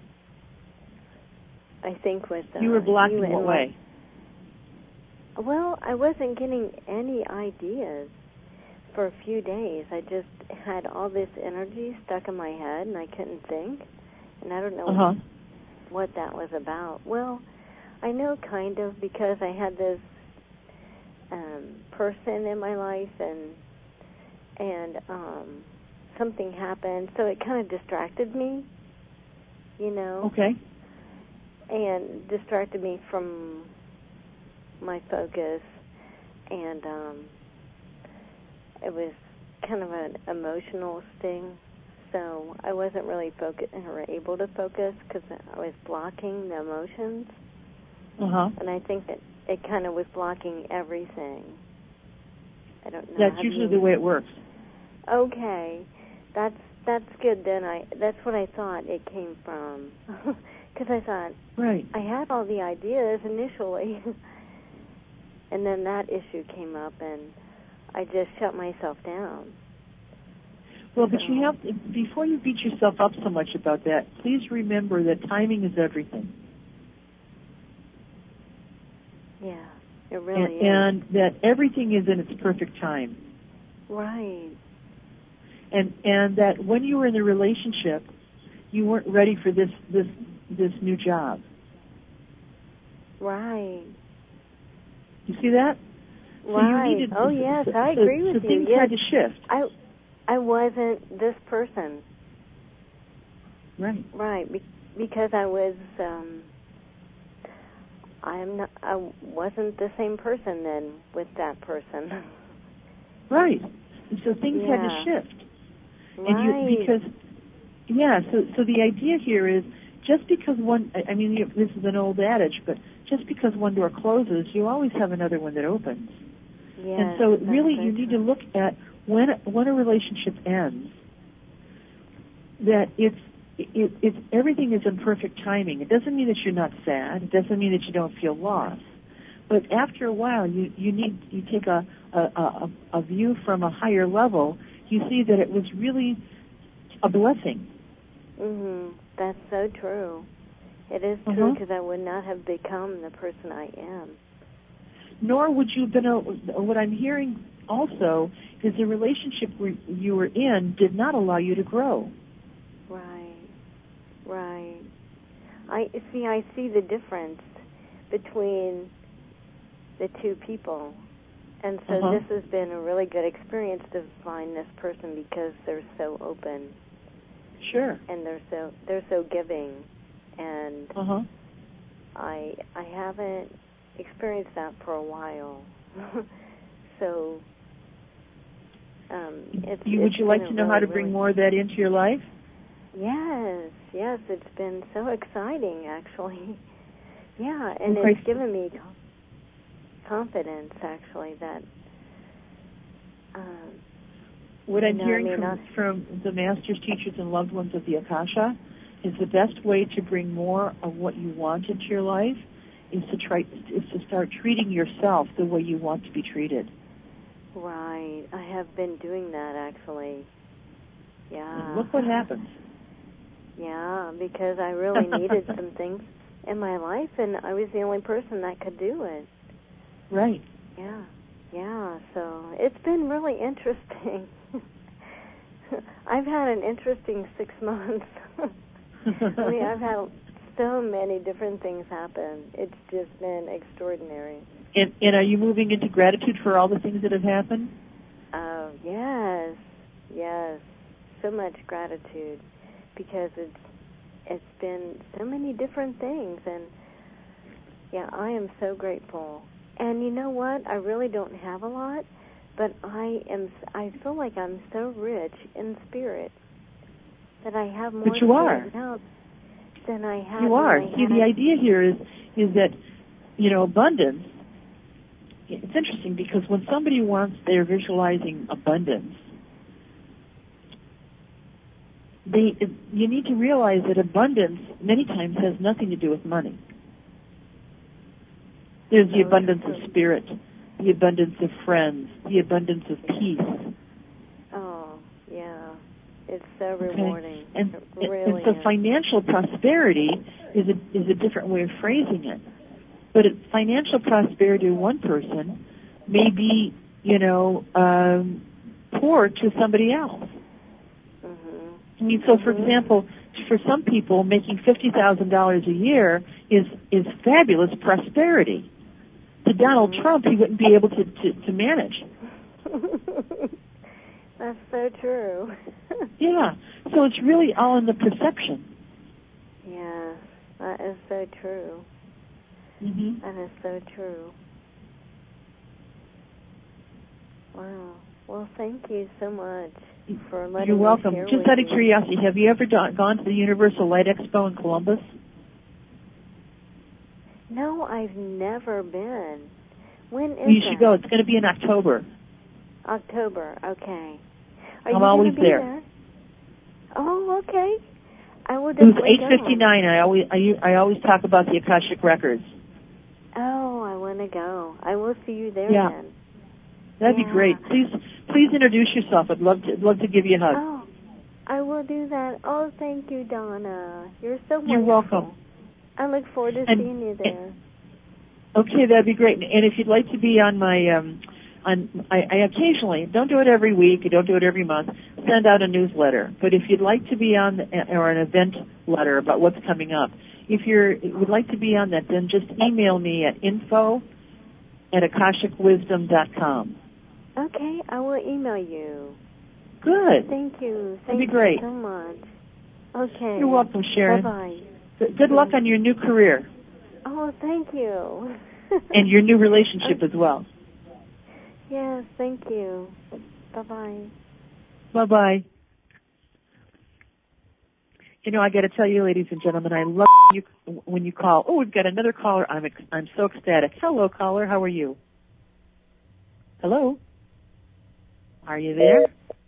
I think with uh, you were blocked you in what and way? Well, I wasn't getting any ideas for a few days. I just had all this energy stuck in my head, and I couldn't think. And I don't know uh-huh. what that was about. Well, I know kind of because I had this um, person in my life, and and um, something happened, so it kind of distracted me, you know. Okay. And distracted me from my focus, and um, it was kind of an emotional sting, so I wasn't really focus or able to focus because I was blocking the emotions, Uh-huh. and I think that it kind of was blocking everything. I don't know. That's Have usually you... the way it works. Okay, that's that's good. Then I that's what I thought it came from, because I thought right. I had all the ideas initially. And then that issue came up, and I just shut myself down. Well, but you have to, before you beat yourself up so much about that, please remember that timing is everything. Yeah, it really and, is. And that everything is in its perfect time. Right. And and that when you were in the relationship, you weren't ready for this this this new job. Right. You see that? Right. So you needed, oh, yes, so, I agree so, with so you. things yes. had to shift. I, I wasn't this person. Right. Right, be- because I was, um, I'm not, I wasn't the same person then with that person. Right. And so things yeah. had to shift. Right. And you, because, yeah, so, so the idea here is just because one, I mean, you, this is an old adage, but just because one door closes, you always have another one that opens. Yes, and so really so you need true. to look at when when a relationship ends, that it's it, it's everything is in perfect timing. It doesn't mean that you're not sad. It doesn't mean that you don't feel lost. But after a while, you, you need you take a, a, a, a view from a higher level. You see that it was really a blessing. Mhm. That's so true. It is true because uh-huh. I would not have become the person I am. Nor would you have been. A, what I'm hearing also is the relationship where you were in did not allow you to grow. Right. Right. I see. I see the difference between the two people, and so uh-huh. this has been a really good experience to find this person because they're so open. Sure. And they're so they're so giving, and uh-huh. I I haven't experienced that for a while. so, um, it's, you, it's would you like to know really, how to really, bring more of that into your life? Yes, yes, it's been so exciting, actually. Yeah, and okay. it's given me confidence, actually, that. Um, What I'm know, hearing I mean, from, from the masters, teachers, and loved ones of the Akasha is the best way to bring more of what you want into your life is to try is to start treating yourself the way you want to be treated. Right. I have been doing that, actually. Yeah. And look what happens. Yeah, because I really needed some things in my life, and I was the only person that could do it. Right. Yeah. Yeah, so it's been really interesting. I've had an interesting six months. I mean, I've had so many different things happen. It's just been extraordinary. And, and are you moving into gratitude for all the things that have happened? Oh, yes, yes. So much gratitude because it's it's been so many different things, and yeah, I am so grateful. And you know what? I really don't have a lot, but I am. I feel like I'm so rich in spirit that I have more but you are. now than I had. You are. I See, had. the idea here is is that, you know, abundance it's interesting because when somebody wants, they're visualizing abundance, they, you need to realize that abundance many times has nothing to do with money. There's the abundance of spirit, the abundance of friends, the abundance of peace. Oh, yeah. It's so rewarding. Okay. And, it really and so is. financial prosperity is a, is a different way of phrasing it. But it, financial prosperity to one person may be, you know, um, poor to somebody else. Mm-hmm. I mean, so for mm-hmm. example, for some people, making fifty thousand dollars a year is, is fabulous prosperity. To Donald mm-hmm. Trump, he wouldn't be able to, to, to manage. That's so true. Yeah. So it's really all in the perception. Yeah, that is so true. Mm-hmm. That is so true. Wow. Well, thank you so much for letting You're welcome. me share Just with out of you. curiosity, have you ever do- gone to the Universal Light Expo in Columbus? No, I've never been. When is Well, you that? should go. It's going to be in October. October, okay. Are I'm you always gonna be there. there? Oh, okay. I will It was definitely eight fifty-nine. I always I, I always talk about the Akashic Records. Oh, I want to go. I will see you there Yeah. then. That'd Yeah. be great. Please please introduce yourself. I'd love to I'd love to give you a hug. Oh, I will do that. Oh, thank you, Donna. You're so wonderful. You're welcome. I look forward to And, seeing you there. Okay, that'd be great. And if you'd like to be on my, um, on, I, I occasionally, don't do it every week, I don't do it every month, send out a newsletter. But if you'd like to be on, or an event letter about what's coming up, if you would like to be on that, then just email me at info at akashic wisdom dot com. Okay, I will email you. Good. Thank you. Thank That'd be great. you so much. Okay. You're welcome, Sharon. Bye-bye. Good, good luck on your new career. Oh, thank you. And your new relationship as well. Yes, thank you. Bye-bye. Bye-bye. You know, I got to tell you, ladies and gentlemen, I love you when you call. Oh, we've got another caller. I'm ex- I'm so ecstatic. Hello, caller. How are you? Hello? Are you there?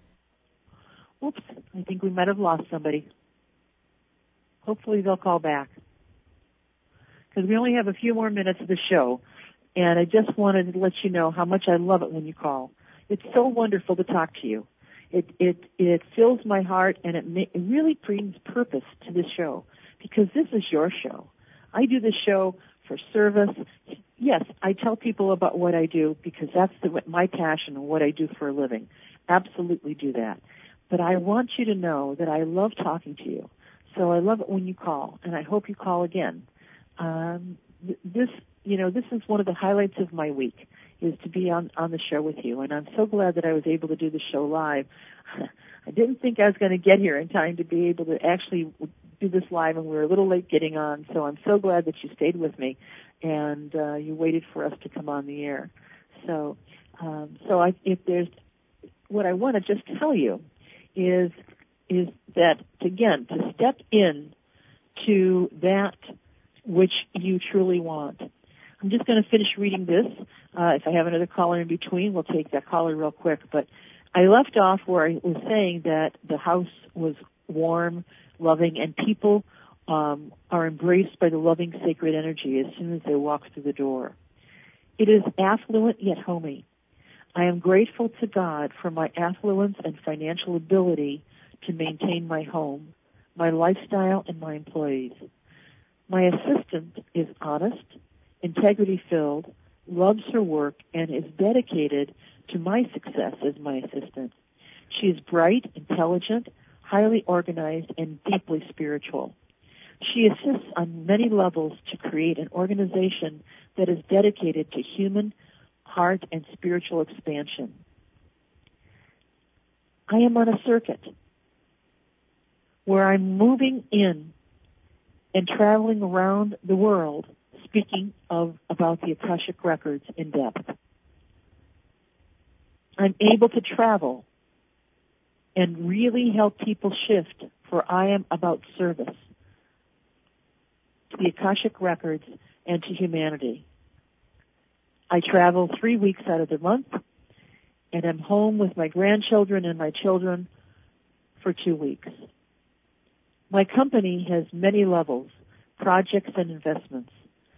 Oops, I think we might have lost somebody. Hopefully they'll call back. Because we only have a few more minutes of the show, and I just wanted to let you know how much I love it when you call. It's so wonderful to talk to you. It it it fills my heart, and it, ma- it really brings purpose to this show, because this is your show. I do this show for service. Yes, I tell people about what I do because that's the, my passion and what I do for a living. Absolutely do that. But I want you to know that I love talking to you. So I love it when you call, and I hope you call again. Um, th- this, you know, this is one of the highlights of my week, is to be on, on the show with you. And I'm so glad that I was able to do the show live. I didn't think I was going to get here in time to be able to actually do this live, and we were a little late getting on. So I'm so glad that you stayed with me and uh, you waited for us to come on the air. So, um, so I, if there's, what I want to just tell you is, is that, again, to step in to that which you truly want. I'm just going to finish reading this. Uh, if I have another caller in between, we'll take that caller real quick. But I left off where I was saying that the house was warm, loving, and people um, are embraced by the loving, sacred energy as soon as they walk through the door. It is affluent yet homey. I am grateful to God for my affluence and financial ability to maintain my home, my lifestyle, and my employees. My assistant is honest, integrity-filled, loves her work, and is dedicated to my success as my assistant. She is bright, intelligent, highly organized, and deeply spiritual. She assists on many levels to create an organization that is dedicated to human, heart, and spiritual expansion. I am on a circuit where I'm moving in and traveling around the world, speaking of about the Akashic Records in depth. I'm able to travel and really help people shift, for I am about service to the Akashic Records and to humanity. I travel three weeks out of the month, and I'm home with my grandchildren and my children for two weeks. My company has many levels, projects and investments,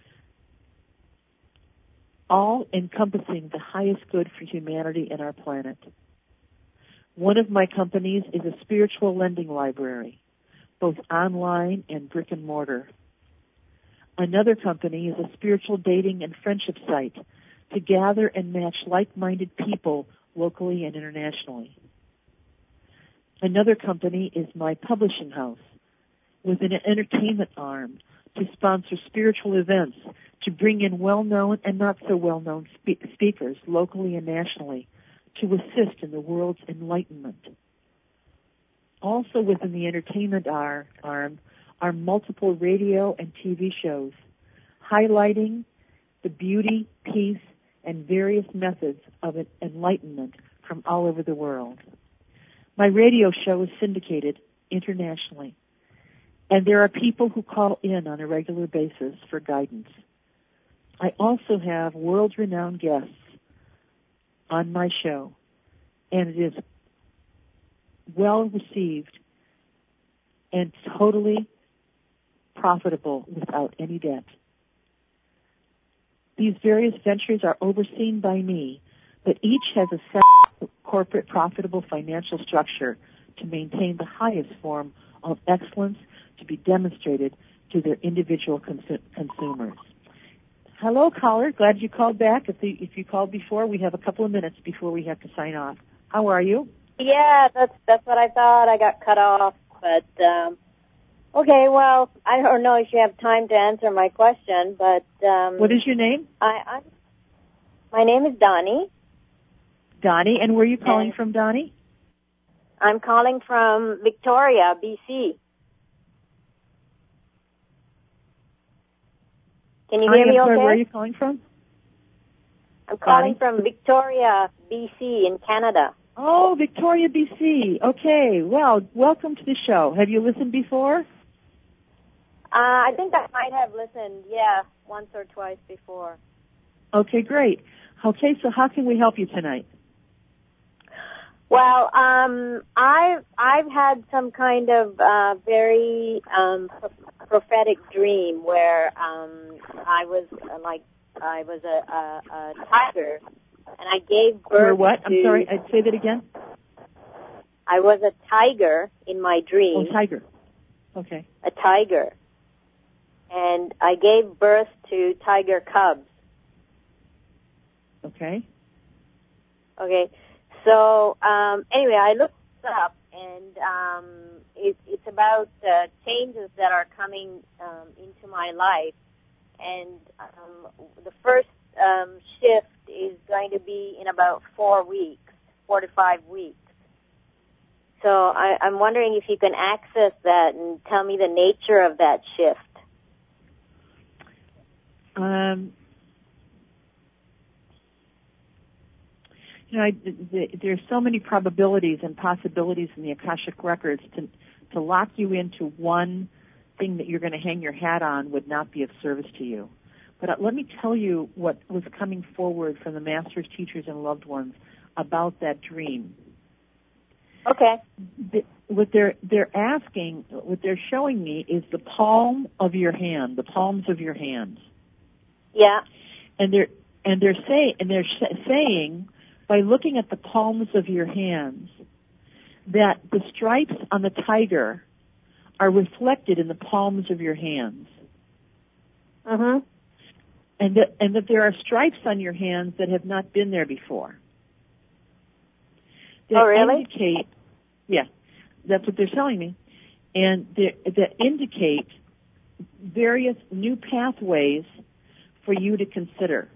all encompassing the highest good for humanity and our planet. One of my companies is a spiritual lending library, both online and brick and mortar. Another company is a spiritual dating and friendship site to gather and match like-minded people locally and internationally. Another company is my publishing house with an entertainment arm to sponsor spiritual events, to bring in well-known and not so well-known spe- speakers locally and nationally to assist in the world's enlightenment. Also within the entertainment ar- arm are multiple radio and T V shows highlighting the beauty, peace, and various methods of enlightenment from all over the world. My radio show is syndicated internationally, and there are people who call in on a regular basis for guidance. I also have world-renowned guests on my show, and it is well received and totally profitable without any debt. These various ventures are overseen by me, but each has a set corporate profitable financial structure to maintain the highest form of excellence to be demonstrated to their individual consu- consumers. Hello, caller. Glad you called back. If, the, if you called before, we have a couple of minutes before we have to sign off. How are you? Yeah, that's that's what I thought. I got cut off, but um, okay. Well, I don't know if you have time to answer my question, but um, what is your name? I, I my name is Donnie. Donnie, and where are you calling and from, Donnie? I'm calling from Victoria, B C. Can you hear I me am sorry, okay? where are you calling from? I'm calling Donnie? from Victoria, B C in Canada. Oh, Victoria, B C. Okay, well, welcome to the show. Have you listened before? Uh, I think I might have listened, yeah, once or twice before. Okay, great. Okay, so how can we help you tonight? Well, um, I've I've had some kind of uh, very um, prophetic dream where um, I was uh, like I was a, a, a tiger, and I gave birth. You're what? To, I'm sorry. I'd say that again. I was a tiger in my dream. Oh, tiger. Okay. A tiger, and I gave birth to tiger cubs. Okay. Okay. So um, anyway, I looked it up, and um, it, it's about uh, changes that are coming um, into my life. And um, the first um, shift is going to be in about four weeks, four to five weeks. So I, I'm wondering if you can access that and tell me the nature of that shift. Um. You know, I, the, there's so many probabilities and possibilities in the Akashic records to to lock you into one thing that you're going to hang your hat on would not be of service to you. But uh, let me tell you what was coming forward from the masters, teachers, and loved ones about that dream. Okay. The, what they're they're asking, what they're showing me is the palm of your hand, the palms of your hands. Yeah. And they're and they're saying and they're sh- saying. by looking at the palms of your hands, that the stripes on the tiger are reflected in the palms of your hands. Mm-hmm. And that, and that there are stripes on your hands that have not been there before. That oh, really? Indicate, yeah, that's what they're telling me. And that indicate various new pathways for you to consider.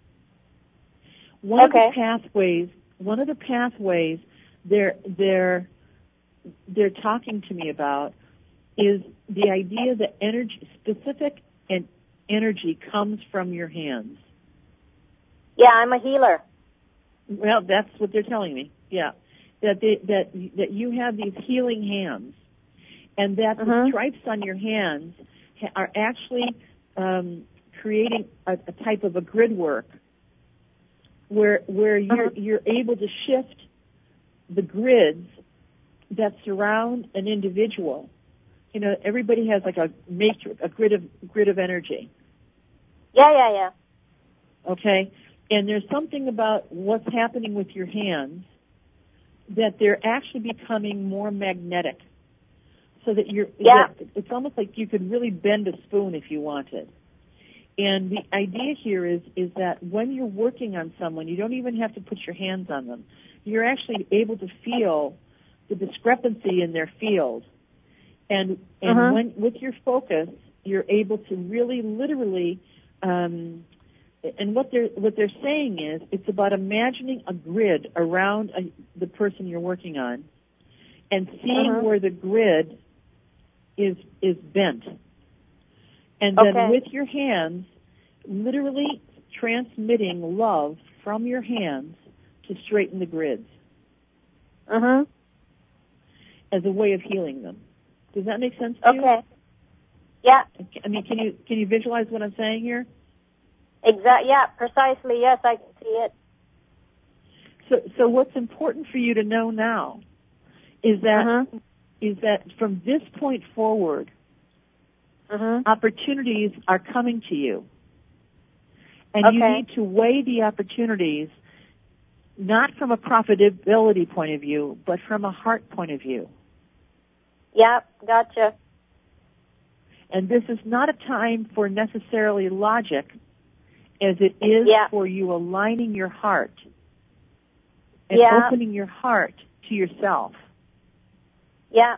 One okay. of the pathways, one of the pathways they're they're they're talking to me about is the idea that energy, specific and energy, comes from your hands. Yeah, I'm a healer. Well, that's what they're telling me. Yeah, that they, that that you have these healing hands, and that mm-hmm. the stripes on your hands are actually um, creating a, a type of a grid work where where you're Uh-huh. you're able to shift the grids that surround an individual. You know, everybody has like a matrix, a grid of grid of energy. Yeah, yeah, yeah. Okay, and there's something about what's happening with your hands that they're actually becoming more magnetic, so that you're. Yeah. That it's almost like you could really bend a spoon if you wanted. And the idea here is is that when you're working on someone, you don't even have to put your hands on them. You're actually able to feel the discrepancy in their field. And and Uh-huh. when with your focus, you're able to really literally, um, and what they're what they're saying is it's about imagining a grid around a, the person you're working on, and seeing Uh-huh. where the grid is is bent, and then Okay. with your hands, literally transmitting love from your hands to straighten the grids Uh-huh. as a way of healing them. Does that make sense to you? Okay. Yeah. I mean, can you can you visualize what I'm saying here? Exact. Yeah. Precisely. Yes, I can see it. So, so what's important for you to know now is that Uh-huh. is that from this point forward, Uh-huh. opportunities are coming to you, and you Okay. need to weigh the opportunities not from a profitability point of view, but from a heart point of view. Yeah. Gotcha. And this is not a time for necessarily logic, as it is Yeah. for you aligning your heart and Yeah. opening your heart to yourself. Yeah.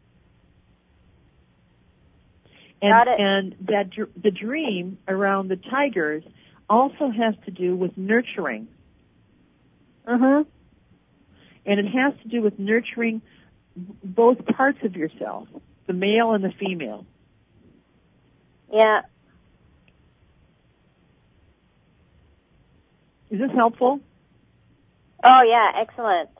And, Got it. and that dr- the dream around the tigers also has to do with nurturing. Uh-huh. And it has to do with nurturing both parts of yourself, the male and the female. Yeah. Is this helpful? Oh, yeah. Excellent.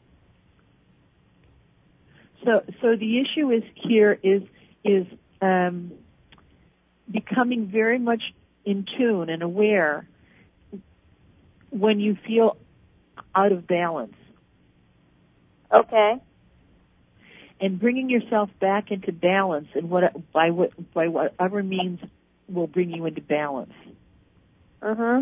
So, so the issue is here is is um, becoming very much in tune and aware when you feel out of balance, Okay. and bringing yourself back into balance, and what by what by whatever means will bring you into balance. Uh-huh.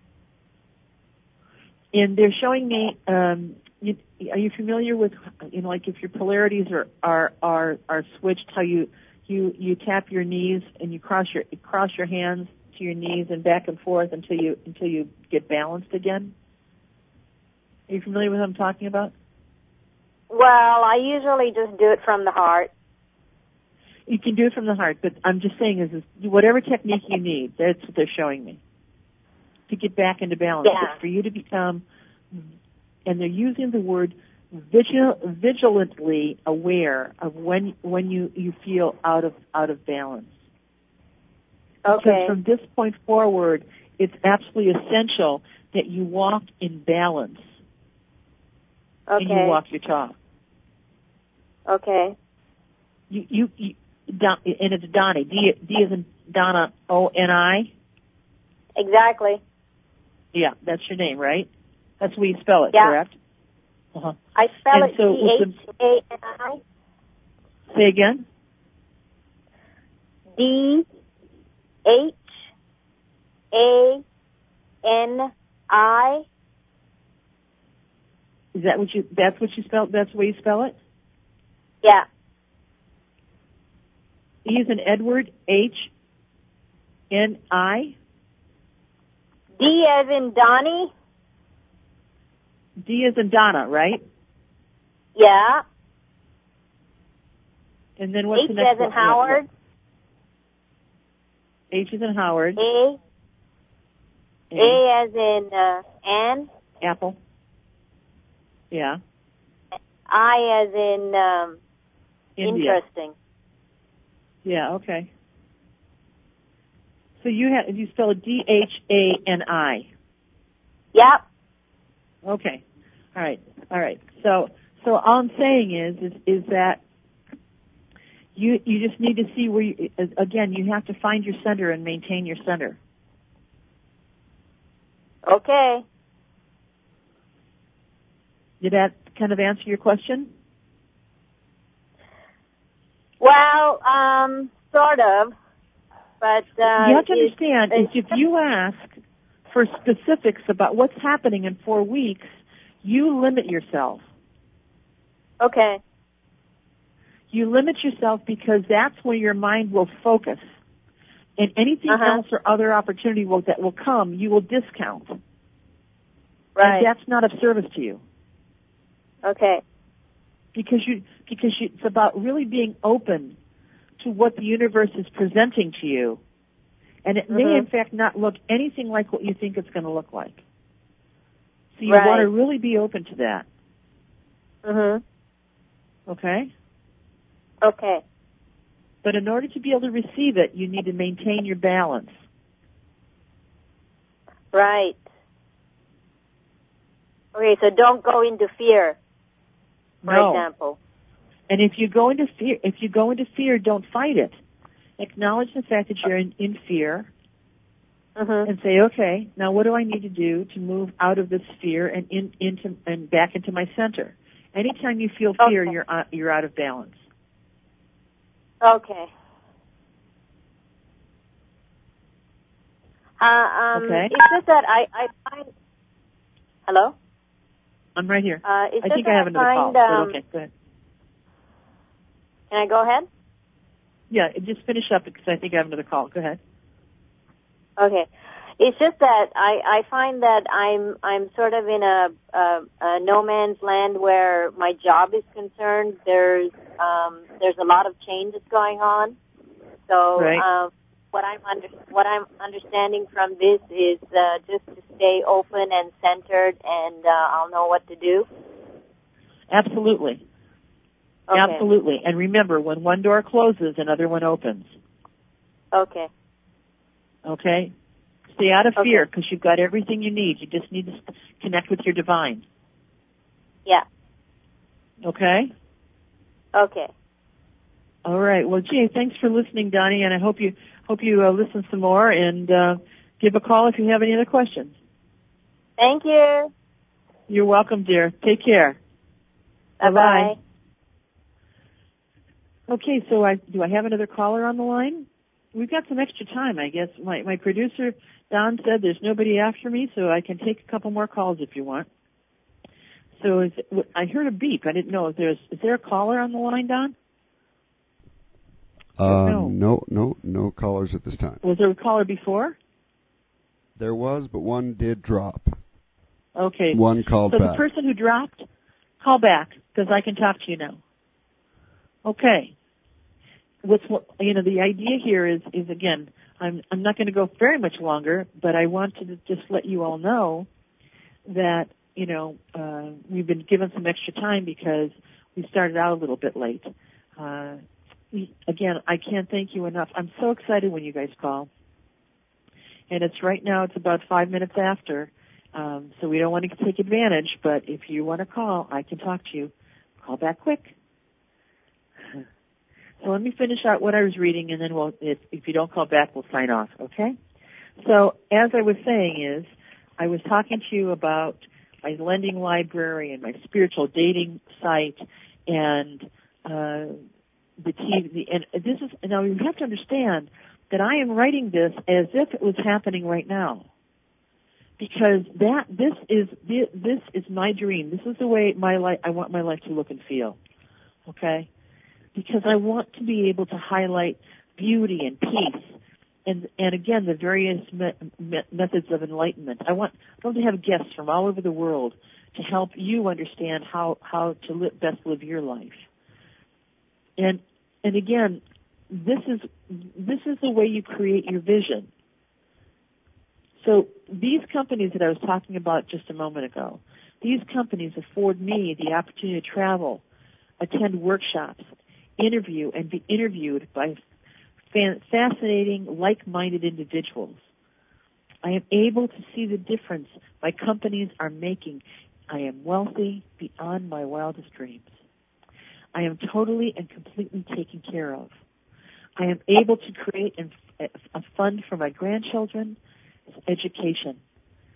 And they're showing me. Um, you, are you familiar with, you know, like if your polarities are are are, are switched, how you you you tap your knees and you cross your cross your hands to your knees and back and forth until you until you get balanced again? Are you familiar with what I'm talking about? Well, I usually just do it from the heart. You can do it from the heart, but I'm just saying is, is whatever technique you need, that's what they're showing me, to get back into balance. Yeah. It's for you to become, and they're using the word vigil, vigilantly aware of when when you, you feel out of out of balance. Okay. Because from this point forward, it's absolutely essential that you walk in balance Okay. and you walk your talk. Okay. You you, you Don, and it's Donnie. D, D is in Donna. O N I. Exactly. Yeah, that's your name, right? That's the way you spell it, Yeah. correct? Uh-huh. I spell And it so D with H A N I. Say again? D H A N I. Is that what you, that's what you spell, that's the way you spell it? Yeah. E is in Edward, H, N, I. D as in Donnie. D is in Donna, right? Yeah. And then what's H the next as in one? Howard. H is in Howard. A. A. A as in uh, Anne. Apple. Yeah. I as in um, India. interesting. Yeah, okay. So you have, you spell it D H A N I. Yep. Okay. All right. All right. So, so all I'm saying is, is, is that you, you just need to see where you, again, you have to find your center and maintain your center. Okay. Did that kind of answer your question? Well, um, sort of, but uh, you have to it, understand it, is if you ask for specifics about what's happening in four weeks, you limit yourself. Okay. You limit yourself because that's where your mind will focus. And anything uh-huh. else or other opportunity will, that will come, you will discount. Right. And that's not of service to you. Okay. Because you, because you, it's about really being open to what the universe is presenting to you. And it mm-hmm. may, in fact, not look anything like what you think it's going to look like. So you right. want to really be open to that. Mm-hmm. Okay? Okay. But in order to be able to receive it, you need to maintain your balance. Right. Okay, so don't go into fear, for no. example. And if you go into fear, if you go into fear, don't fight it. Acknowledge the fact that you're in, in fear, mm-hmm. and say, okay, now what do I need to do to move out of this fear and in, into and back into my center? Anytime you feel fear, okay. you're uh, you're out of balance. Okay. Uh, um, okay. It's just that I, I find. Hello? I'm right here. Uh, it's I just think that I have I another find, call. Um, but okay, go ahead. Can I go ahead? Yeah, just finish up because I think I have another call. Go ahead. Okay. It's just that I, I find that I'm I'm sort of in a, a, a no man's land where my job is concerned. There's um, there's a lot of changes going on. So right. um, what I'm under, what I'm understanding from this is uh, just to stay open and centered, and uh, I'll know what to do. Absolutely. Okay. Absolutely. And remember, when one door closes, another one opens. Okay. Okay? Stay out of okay. fear because you've got everything you need. You just need to connect with your divine. Yeah. Okay? Okay. All right. Well, gee, thanks for listening, Donnie, and I hope you hope you uh, listen some more and uh, give a call if you have any other questions. Thank you. You're welcome, dear. Take care. Bye-bye. Bye-bye. Okay, so I, do I have another caller on the line? We've got some extra time, I guess. My, my producer, Don, said there's nobody after me, so I can take a couple more calls if you want. So is, I heard a beep. I didn't know. If there's, is there a caller on the line, Don? Uh, no. no, no, no callers at this time. Was there a caller before? There was, but one did drop. Okay. One called so back. So the person who dropped, call back, because I can talk to you now. Okay. What's, you know, the idea here is, is again, I'm, I'm not going to go very much longer, but I want to just let you all know that, you know, uh, we've been given some extra time because we started out a little bit late. Uh, we, again, I can't thank you enough. I'm so excited when you guys call. And it's right now, it's about five minutes after, um, so we don't want to take advantage, but if you want to call, I can talk to you. Call back quick. So let me finish out what I was reading, and then we'll, if, if you don't call back, we'll sign off, okay? So as I was saying is, I was talking to you about my lending library and my spiritual dating site and uh, the T V. And this is, now you have to understand that I am writing this as if it was happening right now, because that this is this is my dream. This is the way my life I want my life to look and feel, okay? Because I want to be able to highlight beauty and peace, and and again the various me- me- methods of enlightenment. I want I want to have guests from all over the world to help you understand how how to live, best live your life. And and again, this is this is the way you create your vision. So these companies that I was talking about just a moment ago, these companies afford me the opportunity to travel, attend workshops, interview and be interviewed by fan- fascinating, like-minded individuals. I am able to see the difference my companies are making. I am wealthy beyond my wildest dreams. I am totally and completely taken care of. I am able to create a fund for my grandchildren, education.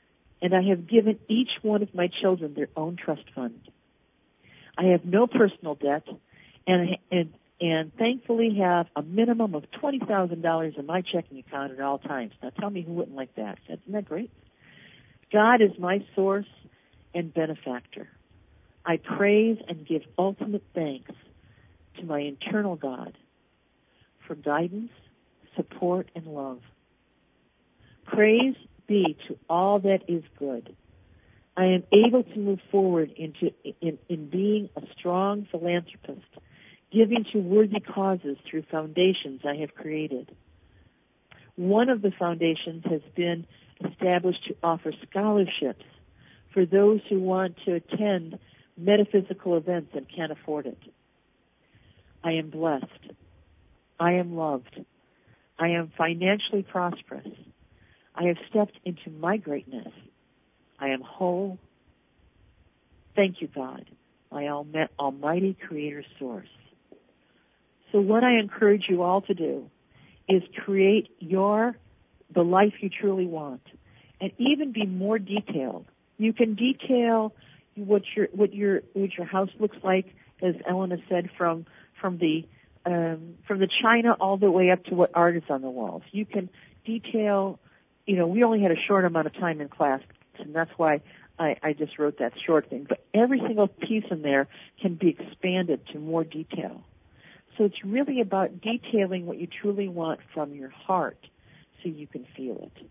and I have given each one of my children their own trust fund. I have no personal debt, and and and thankfully have a minimum of twenty thousand dollars in my checking account at all times. Now tell me who wouldn't like that. Isn't that great? God is my source and benefactor. I praise and give ultimate thanks to my internal God for guidance, support, and love. Praise be to all that is good. I am able to move forward into in, in being a strong philanthropist, giving to worthy causes through foundations I have created. One of the foundations has been established to offer scholarships for those who want to attend metaphysical events and can't afford it. I am blessed. I am loved. I am financially prosperous. I have stepped into my greatness. I am whole. Thank you, God, my almighty creator source. So what I encourage you all to do is create your, the life you truly want, and even be more detailed. You can detail what your, what your, what your house looks like, as Elena said, from, from the, um, from the china all the way up to what art is on the walls. You can detail, you know, we only had a short amount of time in class, and that's why I, I just wrote that short thing. But every single piece in there can be expanded to more detail. So it's really about detailing what you truly want from your heart so you can feel it.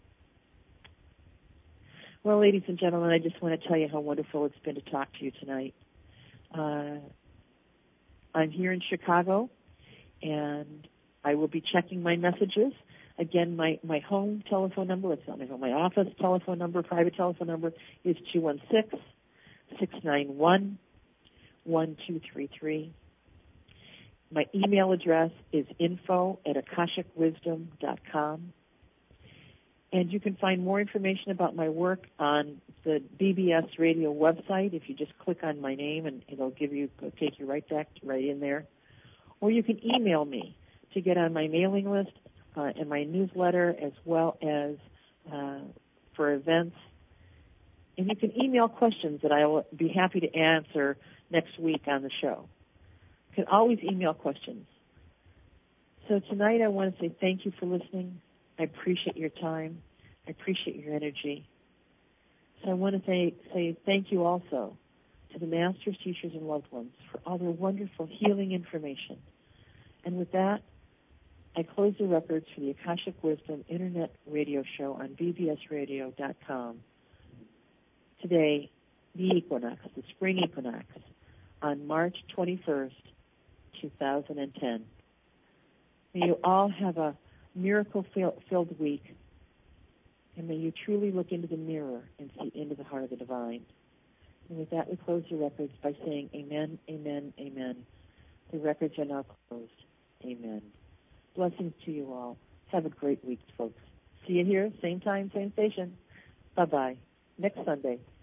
Well, ladies and gentlemen, I just want to tell you how wonderful it's been to talk to you tonight. Uh, I'm here in Chicago, and I will be checking my messages. Again, my, my home telephone number, it's not my home, my office telephone number, private telephone number is two one six, six nine one, one two three three. My email address is info at akashic wisdom dot com. And you can find more information about my work on the B B S radio website. If you just click on my name, and it'll give you, it'll take you right back, right in there. Or you can email me to get on my mailing list uh, and my newsletter, as well as uh, for events. And you can email questions that I will be happy to answer next week on the show. You can always email questions. So tonight I want to say thank you for listening. I appreciate your time. I appreciate your energy. So I want to say, say thank you also to the masters, teachers, and loved ones for all their wonderful healing information. And with that, I close the records for the Akashic Wisdom Internet Radio Show on b b s radio dot com. Today, the equinox, the spring equinox, on March twenty-first, two thousand ten. May you all have a miracle-filled week, and may you truly look into the mirror and see into the heart of the divine. And with that, we close the records by saying amen, amen, amen. The records are now closed. Amen. Blessings to you all. Have a great week, folks. See you here, same time, same station. Bye-bye. Next Sunday.